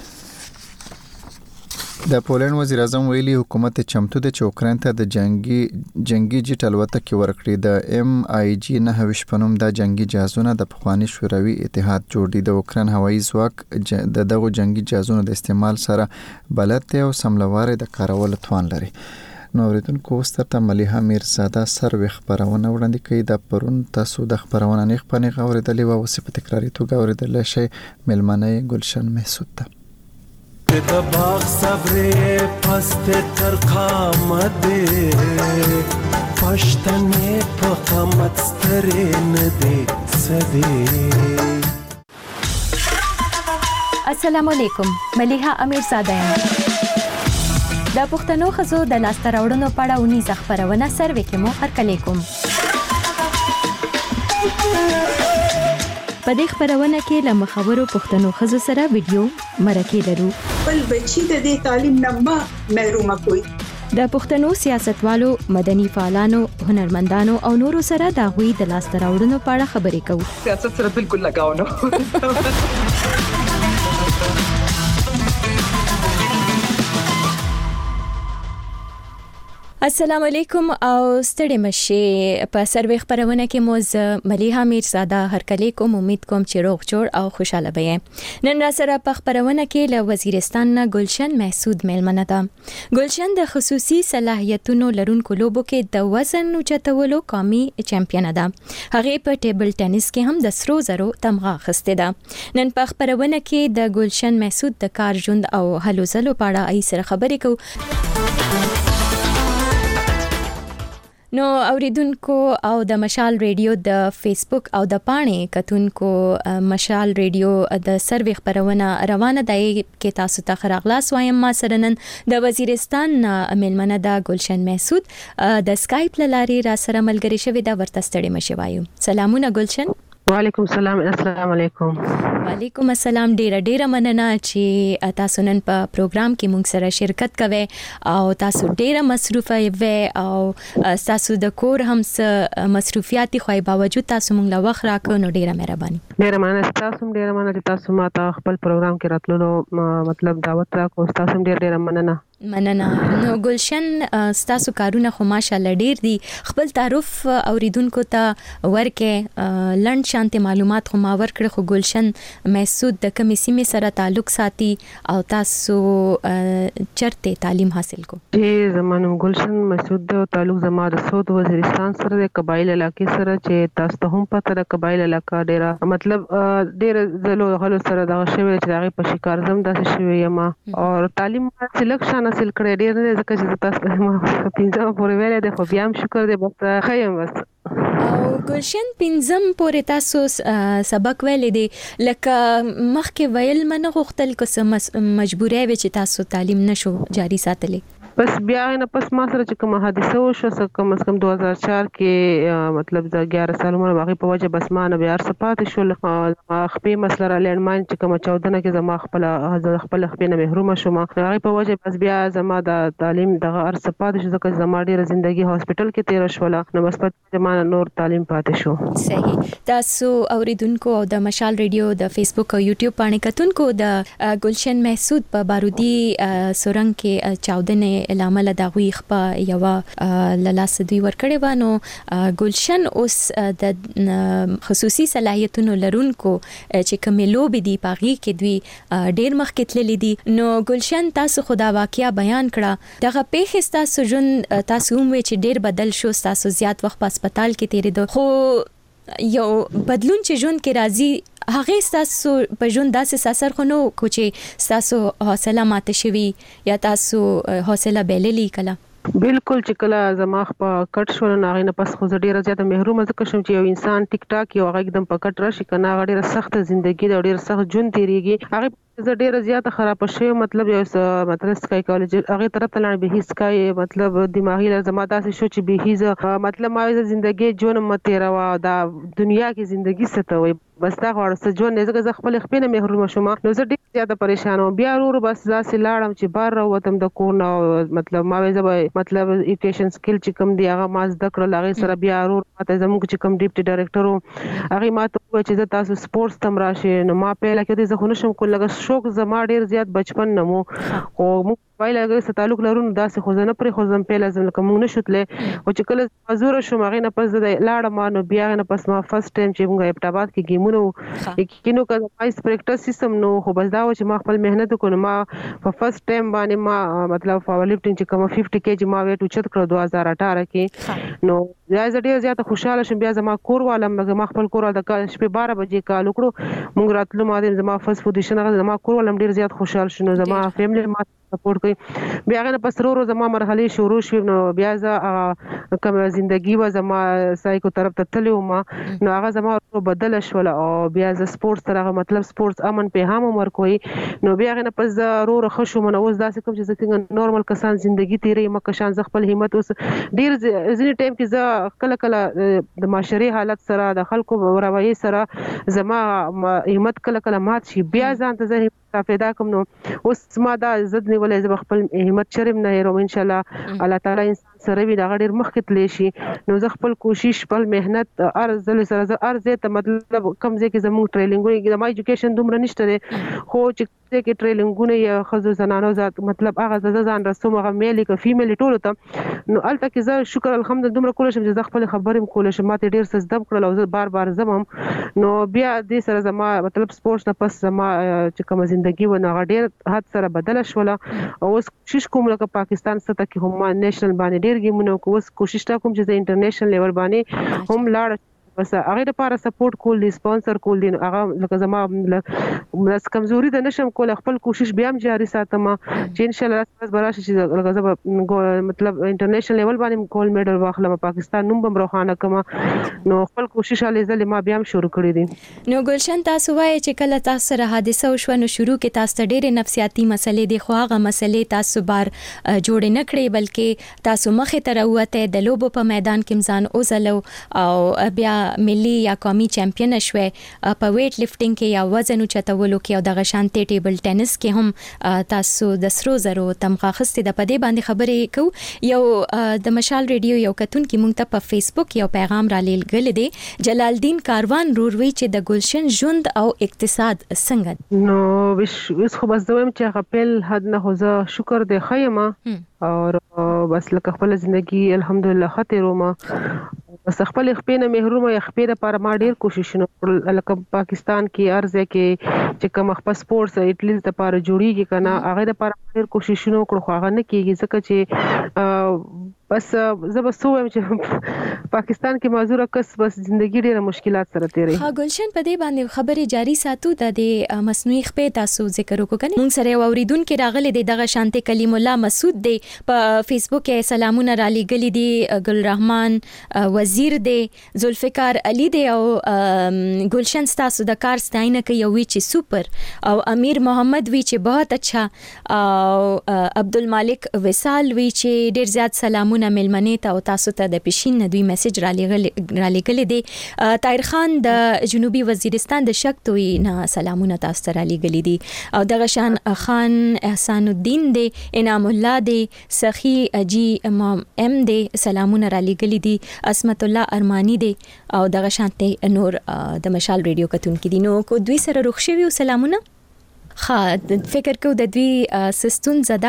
د پولند وزیر اعظم ویلي حکومت چمتو دی چې اوکراین ته د جنگي جنگي جټ الوتکې ورکړي. د ام آی جی نه ویش پنوم د جنگي جهازونه د پخوانی شوروي اتحاد جوړ دي. د اوکراین هوایي ځواک د دغه جنگي جهازونو د استعمال سره بلد دی او سملواره د کارولو توان لري. نو اوریدونکو سترته مليحه میرزاده سروي خبرونه وړاندې کوي. د پرون تاسو د خبرونه نه خپنه غوړېدلې و او په تکراری توګه اوریدل شي ملمنه گلشن محسود ده. د باغ صبر پست تر قامت پښتنې په قامت سترې نه دي سدي. السلام علیکم، ملیحه امیرزاده یم. د پښتنو ښځو د لاسته راوړنو په اړه ونیزه خپرونه سروي کې مو هرکلی کوم. په دې خبرونه کې له مخورو پښتنو ښځو سره ویډیو مرکې لرو. بل بچی د دې تعلیم نه محروم کوي. د پښتنو سیاستوالو، مدني فعالانو، هنرمندانو او نورو سره د غوي د لاسته راوړنو په اړه خبرې کوو. سیاست سره بالکل لگاو نه. السلام علیکم او ستړي مشه. په سروي خبرونه کې موز ملیحه میرزاده هرکلی کوم. امید کوم چې روغ جوړ او خوشاله به. نن را سره په خبرونه کې له وزیرستان نه گلشن محسود میلمنه ده. گلشن د خصوصي صلاحیتونو لرونکو لوبو کې د وزن اوچتولو قومي چمپیون ده. هغه په ټیبل ټینس کې هم د سرو زرو تمغه اخیسته ده. نن په خبرونه کې د گلشن محسود د کار ژوند او هلو ځلو په اړه ای سره خبرې کوو. نو اوریدونکو او د مشال ریډیو د فیسبوک او د پاڼې کتونکو مشال ریډیو د سروي خبرونه روانه ده کې تاسو ته خراغلاس وایم. ما سره نن د وزیرستان میلمنه ده گلشن محسود د سکایپ لارې را سره ملګری شوې ده. ورته ستړي مشه وایو. سلامونه گلشن. وعلیکم السلام. السلام علیکم. وعلیکم السلام. ډیره ډیره مننه چې تاسو نن په پروګرام کې موږ سره شرکت کوئ او تاسو ډیره مصروفه یې او تاسو د کور هم څه مصروفیات خو باوجود تاسو موږ له وخت راکړو. نو ډیره مهرباني. ډیره مننه. تاسو ډیره مننه چې تاسو ما ته خپل پروګرام کې راتللو مطلب دعوت راکړو. تاسو ډیره ډیره مننه. مننه. نو گلشن ستاسو کارونه خو ماشاءالله ډیر دي. خپل تعارف اوریدونکو ته ورکه لند شانتي معلومات خو ما ورکړه. خو گلشن محسود د کومې سیمې سره تعلق ساتي او تاسو چرته تعلیم حاصل کو؟ چې زمونږ گلشن محسود د تعلق زما د سود وزیرستان سره د قبایل علاقې سره چې تاسو ته هم پته د قبایل علاقې ډیره مطلب ډیر زلو غلو سره د شوی چې هغه په شکار زم داسې شوی یم او تعلیم سلیکشن حاصل کړی ډیر نه ځکه چې تاسو ما پنځه پورې ویل د خو بیا هم شکر دې بس خیم بس. او گلشن پنځم پورې تاسو سبق ویل دي لکه مخکې ویل منه غوښتل کوم مجبورې و چې تاسو تعلیم نشو جاری ساتلی؟ بس بیا نه پس ما سره چې کوم حادثه وشو سره کم از کم دو هزار چار کې مطلب د اګیاره سال عمر باغی په وجه بس ما نه بیا ارسپات شول خپې مسله را لړ مان چې کوم چودنه کې زما خپل خپل خپې نه محروم شوم هغه په وجه بس بیا زما د تعلیم دغه ارسپات شو ځکه زما ډیره ژوندۍ هاسپټل کې تیر شول نو بس په زما نور تعلیم پاتې شو. صحیح. تاسو اوریدونکو او د مشال ریډیو د فیسبوک او یوټیوب باندې کتونکو د ګلشن محسود په بارودی سورنګ کې چاودنې لامل د غوي خپه یو لاس دوی ورکړې وانه ګلشن اوس د خصوصي صلاحیتونو لرونکو چې کوملو به دی پاغي کې دوی ډیر مخ کې تللی دي نو ګلشن تاسو خدا واقعیا بیان کړه دغه پیښه تاسو جون تاسو هم چې ډیر بدل شو تاسو زیات وخت په هسپتال کې تیرې دو خو یو بدلون چې جون کې راځي هغه تاسو په جون داسې اثر خو نو کوچې تاسو حوصله ماته شوي یا تاسو حوصله بیللی کله بالکل چې کله زما په کټ شو نه غینه پس خو ډیره زیاته محروم ځکه شم چې یو انسان ټیک ټاک یو هغه एकदम په کټ راشي کنه هغه ډیره سخت ژوندۍ د ډیره سخت جون تیریږي هغه زه ډیره زیاته خراب شوی مطلب یو مطلب سایکالوجي هغه طرف ته لاړ به هیڅ کای مطلب دماغي لازمه داسې شو چې به هیڅ مطلب ما ژوندۍ جون مته روا دا دنیا کې ژوندۍ ستوي بس دا غواړم چې جون نه زغه خپل خپل محروم شوم نو زه ډیره زیاته پریشان وم بیا ورو بس ځاسې لاړم چې بار راوتم د کور نه مطلب ما وځه مطلب ایجوکیشن سکل چې کوم دی هغه ما زده کړل هغه سره بیا ورو ماته زموږ چې کوم ډیپټي ډایریکټر هغه ما ته چې تاسو سپورتس تم راشي نو ما په لکه دې زه خو نشم کول لګ شوق زما ډیر زیات بچپن نمو او مو وایي هغه سره تعلق لرون داسې خو نه پرې خو زم په لازم لکه مونږ نشوتلې او چې کله مزور شو مغه نه پس د لاړ ما نو بیا نه پس ما فرست ټایم چې موږ ابتابات کې گیمونو یقینو کله پایس پریکټس سیستم نو خو بس دا و چې ما خپل مهنت وکړم ما په فرست ټایم باندې ما مطلب پاور لفټینګ چې کوم پنځه پنځه کېجی ما ویټ اوچت کړ دوه هزار اټھارہ کې نو بیا زه ډیر زیات خوشاله شوم بیا زما کور والم ما خپل کور د شپې بارہ بجې کال وکړو موږ راتلو ما د زما فرست پوزیشن هغه زما کور والم ډیر زیات خوشاله شنو زما فیملی ما سپورټ کوي بیا هغه پس ورو زما مرحله شروع شو نو بیا زه کوم ژوندۍ و زما سایکو طرف ته تلو ما نو هغه زما بدل شول او بیا ز سپورتس ترغه مطلب سپورتس امن په هم عمر کوي نو بیا هغه پس ورو خشو من اوس داسې کوم چې څنګه نورمال کسان ژوندۍ تیرې مکه شان ز خپل همت اوس ډیر ځینې ټایم کې زه کله کله د معاشري حالت سره د خلکو روایي سره زما همت کله کله مات شي بیا ځان ته زه پیدا کوم نو اوس ما دا عزت نیولې زه خپل همت شرم نه هیروم ان شاء الله الله تعالی انسان سره وی دا ډیر مخ کې تلی شي نو زه خپل کوشش خپل مهنت ارزل سره زه ارزه ته مطلب کم ځای کې زموږ ټریلینګونه د ما ایجوکیشن دومره نشته خو چې کې ټریلینګونه یا خزو زنانو ذات مطلب هغه زه ځان رسوم هغه میلې ک فیمیل ټول ته نو الته کې زه شکر الحمدلله دومره کول شم چې زه خپل خبرم کول شم ماته ډیر څه زده کړل او زه بار بار زمم نو بیا دې سره زما مطلب سپورتس نه پس زما چې کوم ژوندۍ و نه ډیر حد سره بدل شول او اوس کوشش کوم لکه پاکستان سره کې هم نېشنل باندې ډیر گیمونه کوم کوشش تا کوم چې د انټرنیشنل لیول باندې هم لاړ بس هغه لپاره سپورټ کول دي سپانسر کول دي هغه لکه زما بس کمزوري ده نشم کول خپل کوشش بیا هم جاري ساتم چې ان شاء الله بس براشي چې لکه زما مطلب انټرنیشنل لیول باندې کول میډل واخلم پاکستان نوم بم روخانه کما نو خپل کوشش علي زل ما بیا هم شروع کړی دي نو ګلشن تاسو وایي چې کله تاسو سره حادثه وشو نو شروع کې تاسو ډېرې نفسیاتي مسلې دي خو هغه مسلې تاسو بار جوړ نه کړې بلکې تاسو مخې ته راوته د لوبو په میدان کې ځان اوزلو او بیا ملي یا قومي چمپیون شوه په ویټ لفټینګ کې یا وزن اوچتولو کې او د غشانتي ټیبل ټینس کې هم تاسو د سرو زرو تمغه خسته د پدې باندې خبرې کو یو د مشال ریډیو یو کتون کې مونږ ته په فیسبوک یو پیغام را لیږل دي جلال الدین کاروان روروي چې د ګلشن ژوند او اقتصاد څنګه نو وس خو بس دویم چې خپل حد نه هو زه شکر دی خیمه او بس لکه خپل ژوندۍ الحمدلله خاطر ما بس خپل خپل نه محروم یا خپل لپاره ما ډیر کوششونه کړل لکه پاکستان کې ارزه کې چې کوم خپل سپورتس اټلیټ لپاره جوړیږي کنه هغه لپاره ډیر کوششونه وکړو خو هغه نه کیږي ځکه چې بس زه به سو وایم چې پاکستان کې معذور کس بس ژوندۍ ډېره مشکلات سره تیرې. ها ګلشن په دې باندې خبرې جاری ساتو د مصنوعي خپې تاسو ذکر وکړو کنه مونږ سره اوریدونکو راغلي د دغه شانته کلیم الله مسعود دی په فیسبوک کې سلامونه را لګلې دي ګل رحمان وزیر دی ذوالفقار علي دی او ګلشن تاسو د کار ستاینه کوي وی چې سپر او امیر محمد وی چې بہت اچھا او عبدالمالک وصال وی چې ډیر زیات سلامونه ملمنې ته او تاسو ته د پښین دوی میسج را لګل دي. طاهر خان د جنوبي وزیرستان د شکتوي نه سلامونه تاسو ته را لګل دي او دغه شان خان احسان الدین دی انعام الله دی سخی اجي امام ام دی سلامونه را لګل دي اسمت الله ارمانی دی او دغه شانته نور د مشال ریډیو کتونکو دي نو کو دوی سره رخصوي سلامونه خا فکر کو د دوی سستون زده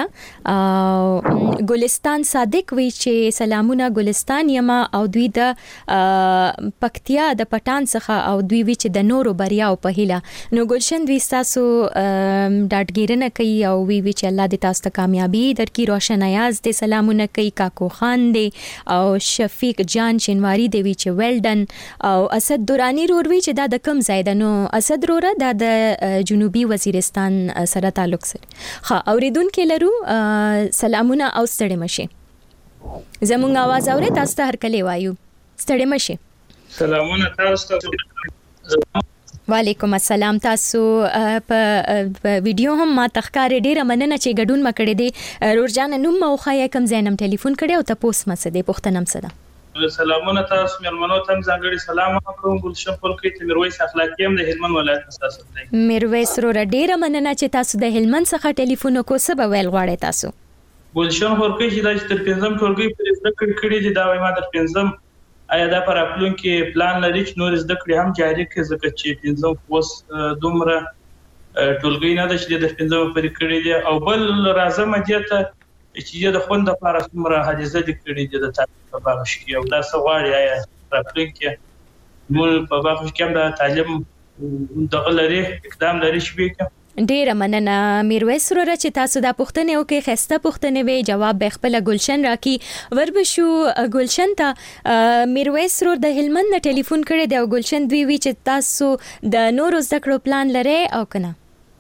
ګلستان صادق وی چې سلامونه ګلستان یما او دوی د پکتیا د پټان څخه او دوی وی چې د نورو بریا او په هیله نو ګلشن دوی تاسو ډاټګیرنه کوي او وی وی چې الله دې تاسو ته کامیابی درکړي روشن ایاز دې سلامونه کوي کاکو خان دې او شفیق جان شینواری دی وی چې ویلډن او اسد دورانی رور وی چې دا د کم زیاده نو اسد روره د جنوبي وزیرستان سره تعلق سره ها اوریدونکو لرو سلامونه او ستړي مشه زموږ आवाज اوري تاسو ته هر کله وایو ستړي مشه سلامونه تاسو ته وعلیکم السلام تاسو په ویډیو هم ما تخکار ډیره مننه چې ګډون مکړې دي رورجان نوم او خای کم زینم ټلیفون کړي او تاسو مسه دي پښتنم صدا سلامونه تاسو مېلمنو ته ځانګړي سلام کوم ګلشن پلکی ته میرویس اخلاقی هم د هلمند ولایت تاسو ته میرویس رو ډیره مننه چې تاسو د هلمند څخه ټلیفون کو سبا ویل غواړئ تاسو ګلشن پلکی چې د تر پنځم ټولګي پر زده کړې دي دا وايي ما د پنځم آیا دا پر خپلون کې پلان لري چې نور زده کړې هم جاری کړي ځکه چې پنځم کوس دومره ټولګي نه د چې د پنځم پر کړې دي او بل راځم دې ته چې د خوند لپاره څومره حاجزه دي کړې دي د تعلیم په باغ کې او دا سوال یا راپلین کې مول په باغ کې هم د تعلیم دغه لري اقدام لري شوی ډیره مننه میرویس سره چې تاسو دا پوښتنه وکړئ خسته پوښتنه وی جواب به خپل ګلشن راکې وربشو ګلشن ته میرویس سره د هلمند نه ټلیفون کړی دی او ګلشن دوی وی چې تاسو د نورو زده کړو پلان لرئ او کنه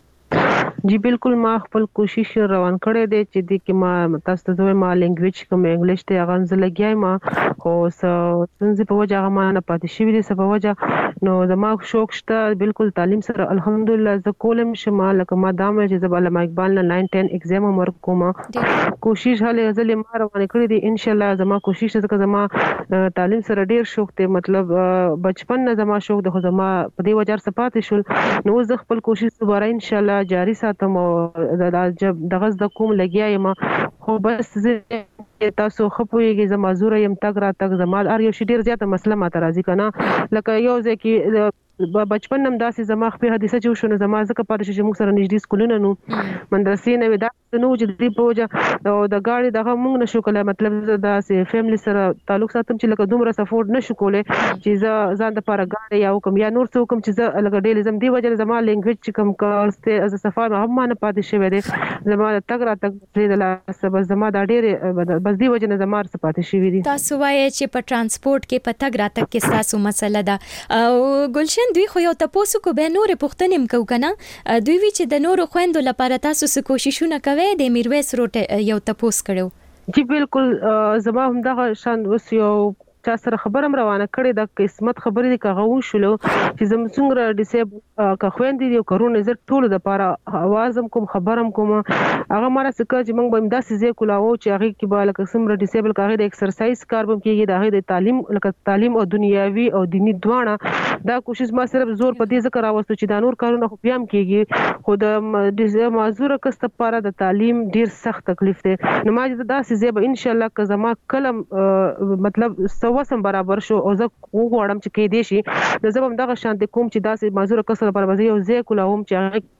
جی بالکل ما خپل کوشش روان کړی دی چې د کې ما تاسو ته ما لینګویج کوم انګلیش ته هغه ځل لګیای ما خو څنګه په وجه هغه ما نه پاتې شوی دی په وجه نو زما شوق شته بالکل تعلیم سره الحمدلله ز کولم شمه لکه ما دامه چې زب علامه اقبال نه ناین ټین ایگزام عمر کوم کوشش هله ځل ما روان کړی دی ان شاء الله زما کوشش زکه زما تعلیم سره ډیر شوق دی مطلب بچپن نه زما شوق د خو زما په دې وجه سره پاتې شول نو زه خپل کوشش دوباره ان شاء الله جاری ساتم او د دغه د کوم لګیا یم خو بس تاسو خپويږي زما زوره يم تک را تک زما ار یو شډیر زیاته مسله ماته راځي کنه لکه یو ځکه بچپن نم داسې زما خپل حادثه چې شونه زما زکه پاتې چې موږ سره نږدې سکولونه نو مدرسې نه ودا نو چې دی پوجا او د گاڑی دغه موږ نشو کولای مطلب داسې فیملی سره تعلق ساتم چې لکه دومره سپورټ نشو کولای چې ز ځان د لپاره گاڑی یا کوم یا نور څه کوم چې ز لکه ډیلیزم دی وجه زما لینګویج چې کوم کارسته از صفه هم نه پاتې شوی دی زما تک را تک د لاسه زما د ډېر بس دی وجه نه زما سره پاتې شوی دی تاسو وایي چې په ترانسپورت کې په تک را تک کې تاسو مسله ده او ګلشن دوی خو یو تاسو کو به نور پوښتنې مکو کنه دوی وی چې د نورو خويندو لپاره تاسو څه کوششونه کوي د میرویس روټ یو تاسو کړو جی بالکل زما هم دغه شان وس یو چا سره خبرم روانه کړې د قسمت خبرې د کاغو شلو چې زم څنګه ډیسیبل کا خويندې یو کارونه زر ټول د لپاره اوازم کوم خبرم کوم هغه ماره څه چې موږ به امداسې زی کولاو چې هغه کې به لکه څومره ډیسیبل کاغه د ایکسرسایز کار به کېږي د هغه د تعلیم لکه تعلیم او دنیاوي او دینی دواړه دا کوشش ما صرف زور په دې ذکر راوستو چې دا نور کارونه خو بیا هم کېږي خو د معذور کس لپاره د تعلیم ډیر سخت تکلیف دی نو ما دا سې زی به ان شاء الله که زما کلم مطلب وسم برابر شو او زه وګورم چې کې دي شي د زبم دغه شانت کوم چې داسې معذور کس لپاره به یو ځای کولاوم چې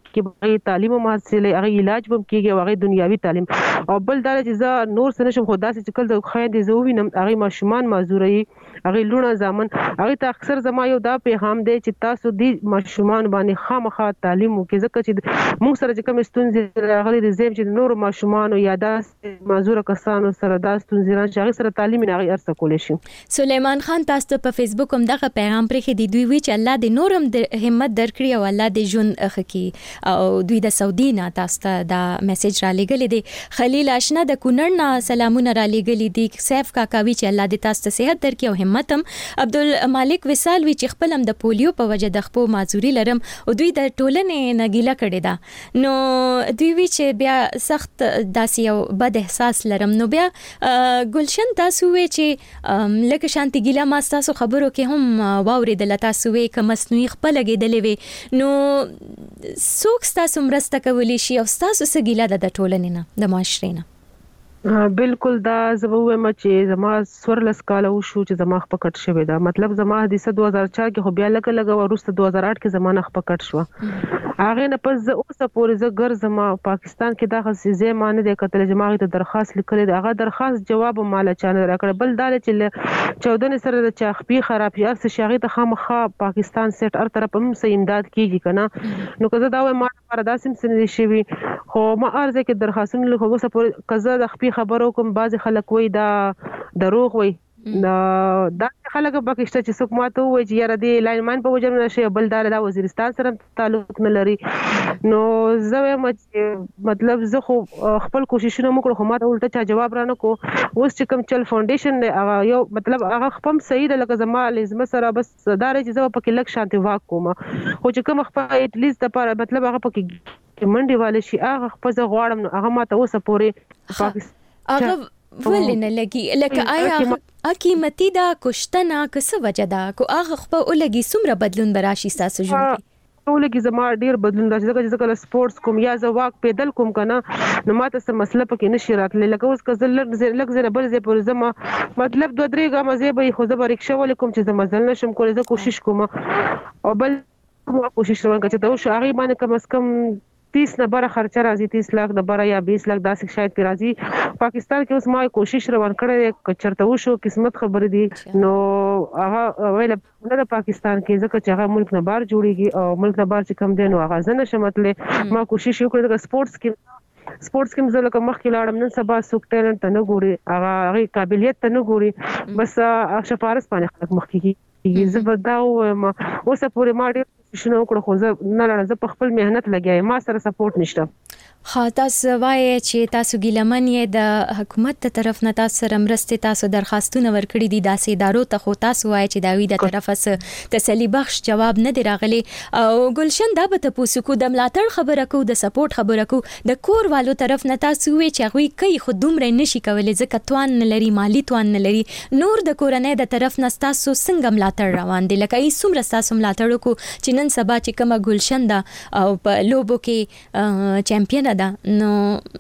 کې تعلیم هم حاصله هغه علاج هم کیږي هغه دنیوي تعلیم او بل دا چې زه نور څه نشم خدا چې کله د خويندې زه وینم هغه ماشومان معذوري هغه لونه ځامن هغه ته اکثر زما یو دا پیغام دی چې تاسو دې ماشومان باندې خامخا تعلیم وکړئ ځکه چې موږ سره چې کوم ستونزې راغلي دي زم چې نور ماشومان یا د معذور کسانو سره د ستونزې راځي هغه سره تعلیم نه هغه ارسه کول شي. سليمان خان تاسو په فیسبوک هم دغه پیغام پرې دی دوی وی چې الله دې نورم د همت درکړي او الله دې جون اخکي او دوی د سعودي نه تاسو ته دا میسج را لګل دي. خلیل آشنا د کونړ نه سلامونه را لګل دي. سیف کاکاوی چې الله دې تاسو ته صحت درکړي او همت هم. عبدالمالک وصال وی چې خپل هم د پولیو په وجه د خپل معذوري لرم او دوی د ټولنې نګیله کړي دا نو دوی وی چې بیا سخت داسې یو بد احساس لرم نو بیا ګلشن تاسو وی چې لکه شانتي ګیلا ما تاسو خبرو کې هم واورېدل تاسو وی ک مصنوعي خپل لګیدلې وی نو څوک تاسو مرسته کولی شي او تاسو څه ګیلا د ټولنې نه د معاشرې نه بالکل دا زبوه ما چې زما سورلس کال او شو چې زما خپ کټ شوی دا مطلب زما حدیثه دو هزار چار کې خو بیا لګ لګ ورسته دو هزار آٹھ کې زمانه خپ کټ شو هغه نه پس زه اوسه پورې زه ګر زما پاکستان کې دا غسیزه مانه د قتل جماعت ته درخواست لیکلې دا هغه درخواست جواب مال چانه راکړ بل دا چې چودنې سره د چاخپی خراب یا څه شاغي ته خامخا پاکستان سیټ هر طرف هم سې امداد کیږي کنه نو کزه دا وای ما پر داسم سن شي خو ما ارزه کې درخواستونه له اوسه پورې کزه د خپل خبرو کوم باز خلک وای دا دروغ وای دا خلک پاکستان چې څوک ماته وای چې یاره دی لاین مان په وجه نشي بل دا د وزیرستان سره تعلق نه لري نو زه مطلب زه خو خپل کوششونه وکړم خو ماته الټه چا جواب رانه کو اوس چې کوم چل فاونډیشن هغه یو مطلب هغه خپل صحیح د لکه زما لازم سره بس دار چې زه په کې لک شانتي واک کوم خو چې کوم خپل اټ لیست لپاره مطلب هغه پکې منډي والے شي هغه خپل غواړم هغه ماته اوسه پورې پاکستان هغه ولنه لګي لکه آیا قیمتي دا کوشتنه کس وجه دا کو هغه خپل ولګي سمره بدلون براشي تاسو جوړ ولګي زما ډیر بدلون راځي ځکه چې سپورتس کوم یا زواک پیدل کوم کنه نو ماته سم مسله پکې نشي راتللی لکه اوس کزل لږ زره بل زه پر زما مطلب دوه درې ګامه زه به خو زه به رکشا ولیکم چې زما ځل نشم کولای زه کوشش کوم او بل کوشش روان کړم چې دا شو هغه باندې کم از کم तीस نه بره خرچه راځي तीस लाख د بره یا बीस लाख داسې شاید پی راځي پاکستان کې اوس ما کوشش روان کړی چرته وشو قسمت خبر دي نو هغه ویل نه د پاکستان کې ځکه چې هغه ملک نه بار جوړیږي او ملک نه بار چې کم دي نو هغه زنه شمتله ما کوشش وکړم د سپورتس کې سپورتس کې مزه لکه مخکې لاړم نن سبا سوک ټیلنټ نه ګوري هغه هغه قابلیت ته نه ګوري بس شفارس باندې خلک مخکې کیږي زبرداو ما اوسه پورې ما ډېر شنو کړو خو زه نه لاره زه په خپل مهنت لګیایم ما سره سپورټ نشته خا تاسو وایي چې تاسو ګیلمن یې د حکومت تر طرف نه تاسو سره مرسته تاسو درخواستونه ورکړي دي داسې ادارو ته خو تاسو وایي چې داوی د طرفه څه تسلی بخش جواب نه دی راغلی او ګلشن دا به تاسو کو د ملاتړ خبره کو د سپورټ خبره کو د کور والو طرف نه تاسو وایي چې غوي کوي خو دومره نشي کولای ځکه توان نه لري مالی توان نه لري نور د کورنۍ د طرف نه تاسو څنګه ملاتړ روان دي لکه ای څومره تاسو ملاتړ کو چې نن سبا چې کومه ګلشن دا او په لوبو کې چمپیون ده نو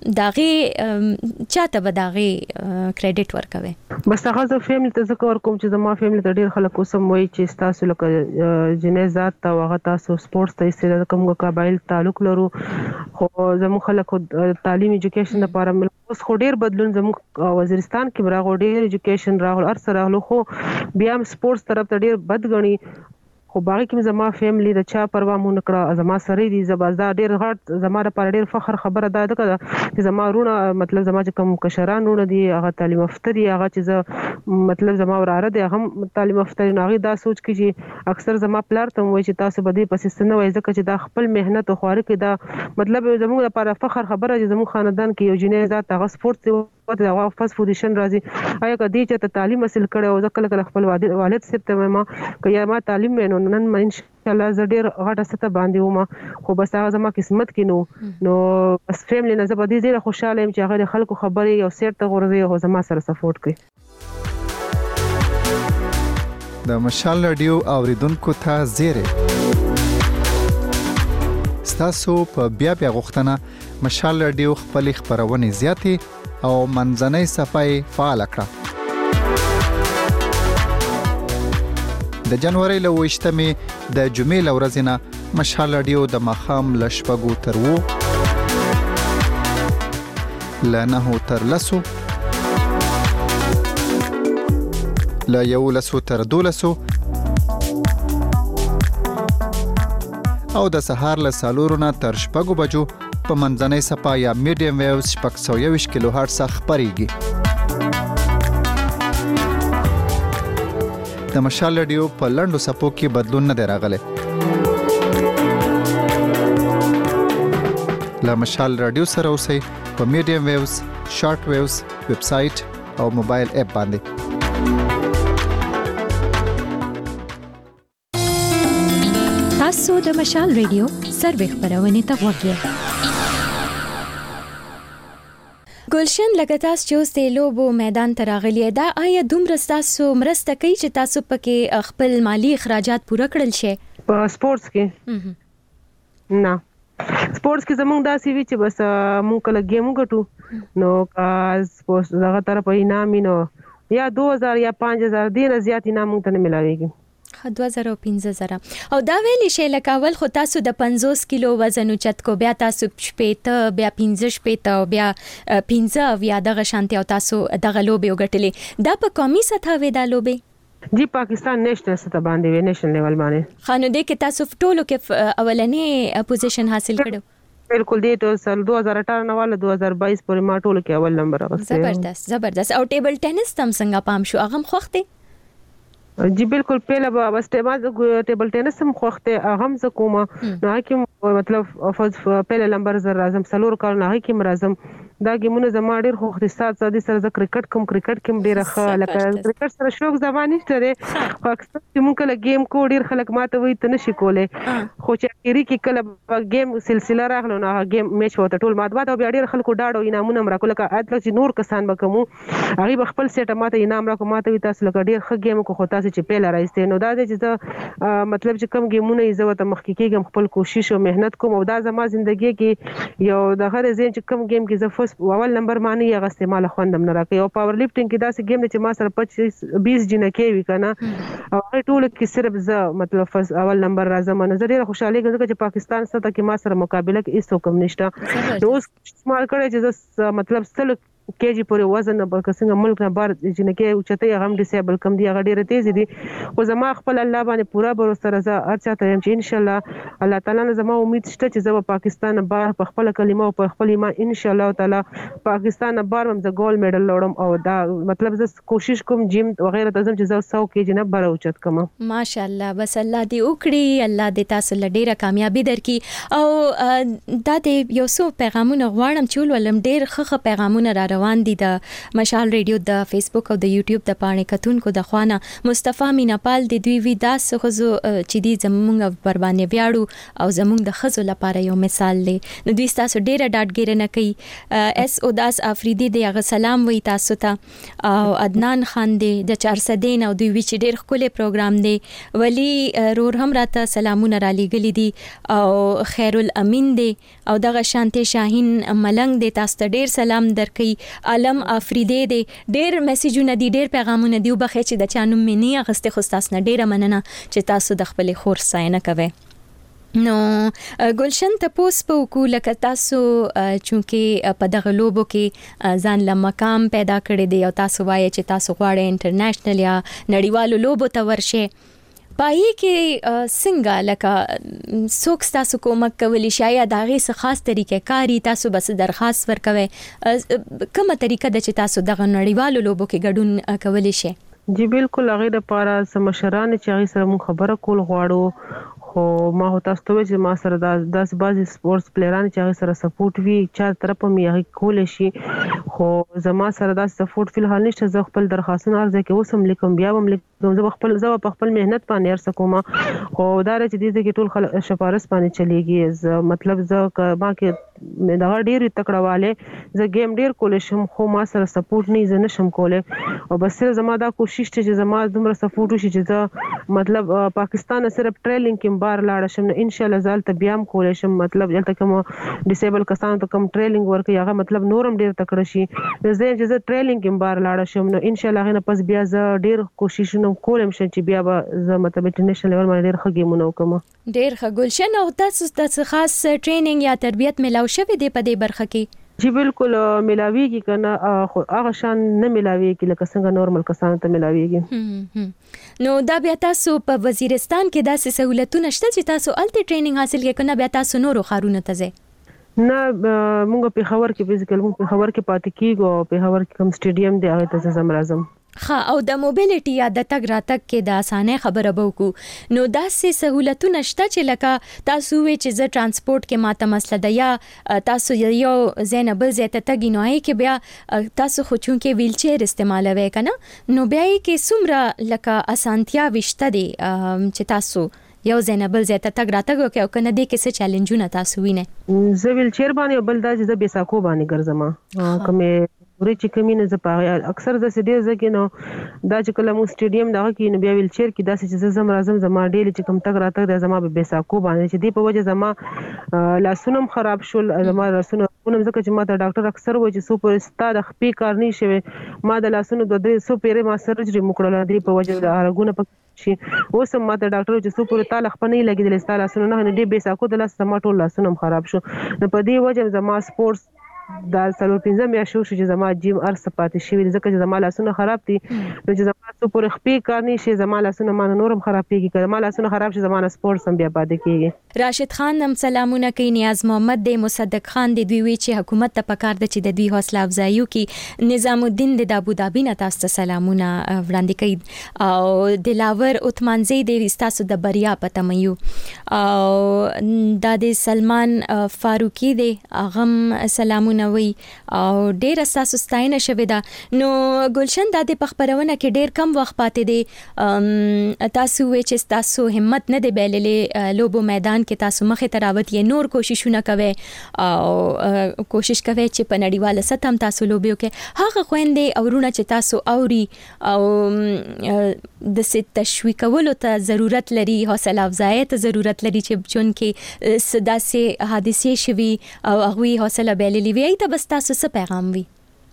داغه چاته به داغه کریډټ ورکوي بس هغه زه فیملی ته ذکر کوم چې زما فیملی ته ډیر خلک اوسم وایي چې تاسو لکه جنې ذات ته هغه تاسو سپورتس ته استعداد کوم قبایل تعلق لرو خو زمو خلک تعلیم ایجوکیشن لپاره اوس خو ډیر بدلون زمو وزیرستان کې راغو ډیر ایجوکیشن راغو ارسره راغلو خو بیا هم سپورتس طرف ته ډیر بدګنی خو باغی کې زما فیملی د چا پروا مون کړه زما سره دي زبازدا ډیر غټ زما لپاره ډیر فخر خبره ده چې زما رونه مطلب زما چې کوم کشران رونه دي هغه تعلیم یافته دي هغه چې مطلب زما وراره دي هغه تعلیم یافته نه هغه دا سوچ کوي چې اکثر زما پلار ته وایي چې تاسو به دې پسې نه وایي ځکه چې دا خپل مهنت او خواري کې دا مطلب زموږ لپاره فخر خبره چې زموږ خاندان کې یو جنې ذات هغه سپورت د واپس پوزیشن راځي آیا کدی چې تعلیم حاصل کړي او ځکه کله خپل والد سره ته ما کیا ما تعلیم مینو نن ما ان شاء الله ز ډیر غټه سته باندې ومه خو بس هغه زما قسمت کې نو نو بس فیملی نه زه به دې ډیر خوشاله یم چې هغه خلکو خبرې او سیر ته غوړوي او زما سره سپورټ کوي د مشال رادیو اوریدونکو ته زیره ستاسو په بیا بیا غوښتنه مشال رادیو خپل خبرونه زیاتې او منځنۍ صفای فعال کړه د جنوري له وشتمه د جمعې لورځنه مشال رادیو د ماخام لشپګو تر وو لنه تر لسو لا یو لسو تر دولسو او د سهار له سالورو نه تر شپږو بجو په منځنۍ سپا یا میډیم ویوز شپږ سوه یوویشت کیلو هرټز خپرېږي. د مشال رادیو په لنډو سپو کې بدلون نه دی راغلی. له مشال رادیو سره اوسئ په میډیم ویوز، شارټ ویوز، ویب سایټ او موبایل اپ باندې. تاسو د مشال رادیو سروې خبرونه ته وګورئ. ګلشن لکه تاسو چې اوس د لوبو میدان ته راغلی دا آیا دومره تاسو مرسته کوي چې تاسو پکې خپل مالی اخراجات پوره کړل شي؟ په سپورتس کې نه، سپورتس کې زموږ داسې وی چې بس موږ کله گیم وګټو نو کاز سپورتس دغه طرف انعام نو یا دو هزار یا پنځه هزار ډیر زیات انعام موږ ته نه ملاويږي. دوه زره او پنځه زره او دا ویلی شي لکه اول خو تاسو د پنځوس کیلو وزن اوچت کو، بیا تاسو شپېته، بیا پنځه شپېته او بیا پنځه بیا دغه شانتي او تاسو دغه لوبې وګټلې. دا په قومي سطح وې دا لوبې؟ جی پاکستان نېشنل سطح باندې وې، نېشنل لیول باندې. خانو دې کې تاسو ټولو کې اولنې پوزیشن حاصل کړو؟ بالکل دې ټول سال دو هزار اٹھارہ نه والا دو هزار بائیس پورې ما ټولو کې اول نمبر اغسته. زبردست زبردست. او ټیبل ټینس تم څنګه پام شو؟ هغه خوخته؟ جی بالکل پهله به بس ټیبل ټینس هم خوخته هغه ز کومه نه کې مطلب پهله نمبر زر اعظم سلور کال نه کې مرزم دا گیمونه زما ډیر خوخته. سات سادي سره ز کرکټ کوم کرکټ کې ډیر ښه لکه کرکټ سره شوق زمانه شته خو اکثر چې مونږ کله گیم کو ډیر خلک ماته وي ته نشي کوله خو چې اخیری کې کله گیم سلسله راغلو نه گیم میچ وته ټول مات مات او بیا ډیر خلکو داړو انعامونه مرا کوله که اته چې نور کسان بکمو هغه خپل سیټه ماته انعام را کو ماته وي تاسو لکه ډیر ښه گیم کو خو تاسو چې پیل راځته نو دا چې مطلب چې کم گیمونه یې زو ته مخکې کېږم خپل کوشش او مهنت کوم او دا زما ژوندۍ کې یو د هر ځین چې کم گیم کې ز فرست اول نمبر معنی یا استعمال خوندم نه راکې او پاور لفټینګ کې دا سه گیم چې ما سره پچیس بیس جنہ کې وی کنه او ټول کې صرف ز مطلب فرست اول نمبر راځم نظر ډیر خوشاله کېږم چې پاکستان سره کې ما سره مقابله کې هیڅ کوم نشته نو اوس استعمال کړی چې مطلب سل کېجی پورې وزن په څنګه ملک نه بار جنکه اوچته غم ډیسیبل کم دی هغه ډیره تیز دي او زما خپل الله باندې پورا باور سره زه ارچا ته يم چې ان شاء الله الله تعالی نه زما امید شته چې زه پاکستان بار په خپل کلمه او په خپل ایمان ان شاء الله تعالی پاکستان بار هم زه ګول میډل لوړم او دا مطلب زه کوشش کوم جیم وغیرہ ته چې زه سو کېجی نه بار اوچت کوم. ماشاءالله بس الله دې وکړي، الله دې تاسو لډیره کامیابی درکړي او دا دې یو څو پیغامونه غواړم چې ولولم ډیر ښه پیغامونه را روان دي د مشال رادیو د فیسبوک او د یوټیوب د پاڼې کتونکو د خوانه. مصطفی میناپال د دوی وی داس خزو چې دي زمونږ پر باندې ویاړو او زمونږ د خزو لپاره یو مثال دی نو دوی تاسو ډیره ډاډګیره نه کوي. اس اوداس افریدي د هغه سلام وی تاسو ته او عدنان خان دی د چار سدین او دوی وی چې ډیر خولي پروګرام دی. ولی رور هم راته سلامونه را لېګلې دي او خیر الامین دی او دغه شانته شاهین ملنګ دی تاسو ته ډیر سلام درکې. علم افریدی دی ډیر میسجونه دي ډیر پیغامونه دی وبخې چې د چانو مینه غسته خو تاسو نه ډیره مننه چې تاسو د خپل خور ساينه کوي. نو ګلشن ته پوس په کو لکه تاسو چونکه په دغه لوبو کې ځان له مقام پیدا کړی دی او تاسو وایي چې تاسو غواړئ انټرنیشنل یا نړیوالو لوبو ته ورشئ پای کې څنګه لکه څوک تاسو کومک کولی شي یا دغه څه خاص طریقې کاری تاسو بس درخواست ورکوي کومه طریقه د چې تاسو دغه نړیوالو لوبو کې ګډون کولی شي؟ جی بالکل هغه د پاره سمشران چې هغه سره مون خبره کول غواړو خو ما هو تاسو ته چې ما سره د داس بازي سپورتس پلیران چې هغه سره سپورټ وی چار طرف مې هغه کول شي خو زما سره د سپورټ فل حال نشته زه خپل درخواستونه ارزه کې اوسم لیکم بیا هم لیکم زه خپل زه په خپل مهنت باندې ارسه کوم خو دا چې دې کې ټول خلک شفارس باندې چلیږي مطلب زه ما کې دا ډیر تکړهواله زه گیم ډیر کول شم خو ما سره سپورټ نه زه نشم کوله او بس زما دا کوشش چې زما دومره سپورټ وشي چې زه مطلب پاکستان صرف ټریلینګ کې بار لاړ شم ان شاء الله زال ته بیا هم کول شم مطلب دلته کوم ډیسیبل کسان ته کوم ټریلینګ ورکي هغه مطلب نورم ډیر تکړه شي زه چې زه ټریلینګ کې بار لاړ شم نو ان شاء الله غنه پس بیا زه ډیر کوشش نو کولم چې بیا زه مطلب انټرنیشنل لیول باندې ډیر ښه گیمونه وکم. ډیر ښه ګلشن. او تاسو د خاص ټریننګ یا تربیت ملاو شوی دی په دې برخه کې؟ جی بالکل ملاویږي کنه، خو هغه شان نه ملاویږي لکه څنګه نورمال کسانو ته ملاویږي. نو دا بیا تاسو په وزیرستان کې داسې سہولتونه شته چې تاسو الته ټریننګ حاصل کړئ کنه بیا تاسو نورو ښارونو ته ځئ؟ نه موږ په خبر کې فزیکل موږ په خبر کې پاتې کیږو، په خبر کې کوم سټیډیم دی هغه ته زم راځم. ها او د موبیلیټي یا د تګ راتګ کې د اسانه خبره بوکو نو داسې سہولتونه شته چې لکه تاسو وی چې ز ترانسپورت کې ماته مسله ده یا تاسو یو زینبل زیته تګی نوای کې بیا تاسو خو چون کې ویل چیر استعمالوي کنه نو بیا کې سمره لکه اسانتیا وشته دي چې تاسو یو زینبل زیته تګ راتګ وکي او کنه دې کې څه چیلنجونه تاسو وینئ؟ زه ویل چیر باندې بل دا چې د بیساکو باندې ګرځم کومه ورې چې کمینه ز په اکثر د سډیر زګې نو دا چې کله مو سټیډیم دغه کې نو بیا ویل چیر کې داسې چې زم راځم زما ډیلی چې کم تک راته د زما به بیساکو باندې چې دی په وجه زما لاسونم خراب شول، زما لاسونه کوم ځکه چې ما ته ډاکټر اکثر وایي چې سوپر ستا د خپې کار نه شوی، ما د لاسونو د درې سو پیره ما سرجری مکړل دی په وجه د هرګونه په شي اوس ما ته ډاکټر چې سوپر تعالی خپنه لګیدل ستا لاسونه نه دی بیساکو د لاس زما ټول لاسونه خراب شو. نو په دې وجه زما سپورتس دا سلو پنځه میا شو چې زما جیم ارس پاتې شي ځکه چې زما لاسونه خراب دي نو چې زما سپور خپې کار نه شي زما لاسونه ما نورم خراب کیږي کله ما لاسونه خراب شي زما سپورت سم بیا پاتې کیږي. راشد خان نم سلامونه کوي، نیاز محمد دی، مصدق خان دی، دوی وی چې حکومت ته پکار د چې د دوی حوصله افزایي کی، نظام الدین د ابوظبي نه تاسو ته سلامونه وړاندې کوي او دلاور عثمانزی دی تاسو د بریا پته مې او د سلمان فاروقی دی اغم سلامونه وی او ډیر اساسو ستاینه شوی دا. نو ګلشن د دې پخبرونه کې ډیر کم وخت پاتې دی، تاسو وی چې تاسو همت نه دی بیللې لوبو میدان کې تاسو مخه تراوت یې نور کوششونه کوي او کوشش کوي چې په نړیواله سطح هم تاسو لوبیو کې هغه خويندې او ورونه چې تاسو اوري او د ست تشویقولو ته ضرورت لري، حوصله افزایی ته ضرورت لري چې چون کې سداسه حادثه شوي او هغه حوصله بیللې وي ته بس تاسو څه پیغام وي؟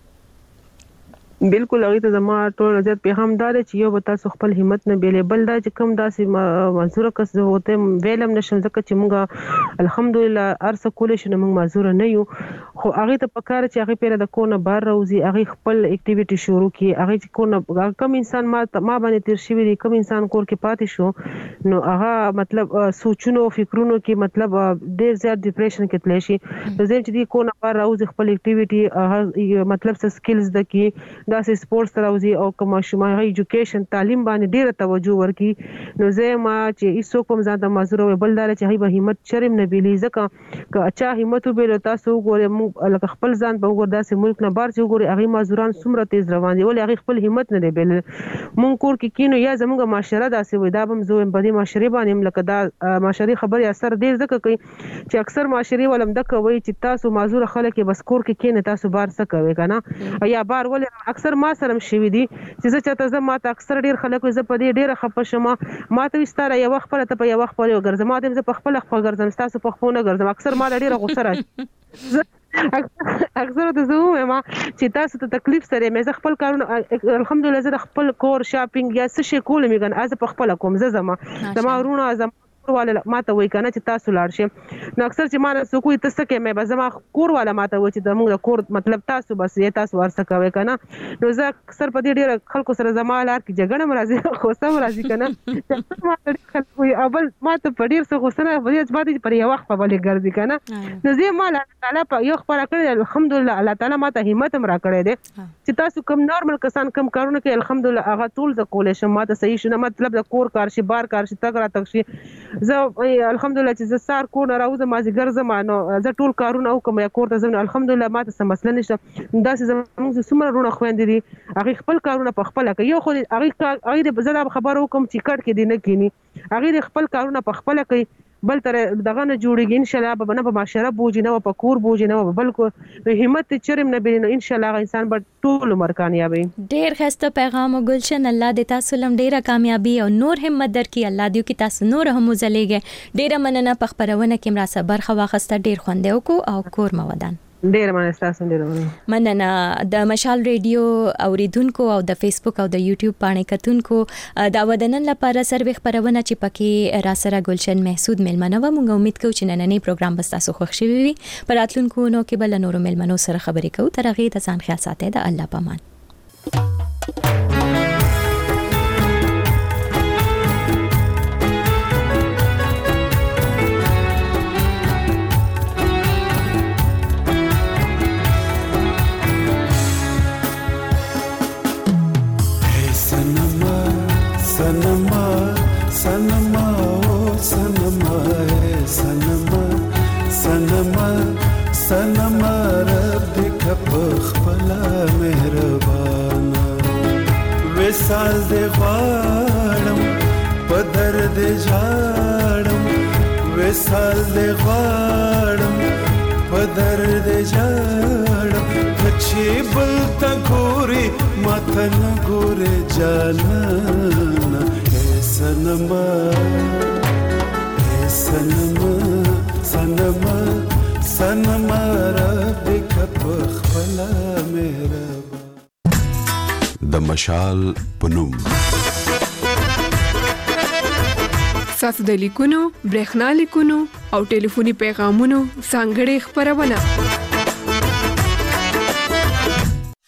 بالکل هغه ته زما ټول نظر پیغام دار چې یو به تاسو خپل همت نه بیلې بل دا چې کم داسې منظور کس وته ویلم نشم ځکه چې موږ الحمدلله ارسه کول شنو موږ معذور نه یو، خو هغه ته پکاره چې هغه پیره د کونه بار روزي هغه خپل اکټیویټي شروع کی، هغه چې کونه کم انسان ما ما باندې تیر شي وي کم انسان کور کې پاتې شو نو هغه مطلب سوچونو فکرونو کې مطلب ډیر زیات ډیپریشن کې تللی شي. زه چې دی کونه بار روزي خپل اکټیویټي مطلب څه سکلز د کی داسې سپورتس راوځي او کوم شمه ایجوکیشن تعلیم باندې ډیره توجه ورکي نو زه ما چې ایسو کوم ځان د معذور او بلدار چې هی به همت شرم نه بیلی ځکه که اچا همت وبېلو تاسو ګورې لکه خپل ځان په ګور داسې ملک نه بار چې ګورې هغه معذوران څومره تیز روان دي ولې هغه خپل همت نه دی بیل مونږ کور کې کینو یا زموږ معاشره داسې وي دا بم زوم په دې معاشره باندې لکه دا معاشري خبري اثر ډیر ځکه کوي چې اکثر معاشري ولم د کوي چې تاسو معذور خلک بس کور کې کینې تاسو بار څه کوي کنه یا بار ولې اکثر ما سره شوی دي چې زه چاته زه ماته اکثر ډیر خلک زه په دې ډیره خپه شم ما ته وستاره یو وخت پر ته په یو وخت پر ګرځم ما ته زه په خپل خپل ګرځم تاسو په خپل نه ګرځم اکثر ما ډیره غوسه راځي اکثر ته زه ما چې تاسو ته تکلیف سره مې خپل کارونه الحمدلله زه خپل کور شاپینګ یا څه شي کول مې ګن از په خپل کوم زه زما زما ورونه زما والا ماته وای کنه چې تاسو لاړ شئ نو اکثر چې ما نه سو کوی تاسو کې مې بزما کور والا ماته وای چې د موږ کور مطلب تاسو بس یې تاسو ورڅ کوي کنه نو زه اکثر په دې ډیر خلکو سره زما لار کې جګړه مرزي خو سم راځي کنه ما ته خلکو اول ما ته په ډیر څه غوسنه په دې باندې پر یو وخت په بلې ګرځي کنه نو زه ما الله تعالی په یو خبره کړې الحمدلله الله تعالی ما ته همت هم را کړې ده چې تاسو کوم نورمال کسان کوم کارونه کوي الحمدلله هغه ټول ز کولې شم ما ته صحیح شنه مطلب د کور کار شي بار کار شي تګ را تک شي زه الحمدلله چې زه سار کو نه راوځم ما زه ګرځم نو زه ټول کارونه وکم یا کور ته ځم الحمدلله ما ته څه مسله نشته داسې زموږ څومره رونه خويندې دي هغه خپل کارونه په خپل کوي یو خو هغه هغه د بزړه خبرو کوم چې کټ کې دي نه کینی هغه خپل کارونه په خپل کوي بل تر دغه نه جوړیږي ان شاء الله به نه په معاشره بوج نه په کور بوج نه بل کو همت چرم نه بینو ان شاء الله انسان به ټول عمر کامیابی. ډیر خسته پیغام ګلشن الله دې تاسو لم ډیره کامیابی او نور همت درکړي الله دې کې تاسو نور هم وزلېږي ډیره مننه په خبرونه کې مرا صبر خو واخسته ډیر خوندې او کو او کور مودان ډیر مننه تاسو ډیر مننه مننه د مشال ریډیو اوریدونکو او د فیسبوک او د یوټیوب باندې کتونکو دا ودنن لپاره سروي خبرونه چې پکې را سره ګلشن محسود ملمنه و موږ امید کوو چې نننی پروګرام به تاسو خوښ شي وي پر راتلونکو نو کې بل نورو ملمنو سره خبرې کوو تر هغه د ځان خیال ساتئ د الله پامان सनमा सनमा ओ सनमा सनमा सनमा सनमा रब कप खपला मेहरबाना विसाल दे वाड़म पदर दे झाड़म विसाल दे वाड़म पदर दे झाड़म कच्ची बलता गोरे मातन गोरे जाना सनमा सनमा सनमा सनमा रब कप खपला मेरा د مشال پنوم ساسو د لیکونو برېښنا لیکونو او ټلیفوني پیغامونو څنګه خبرونه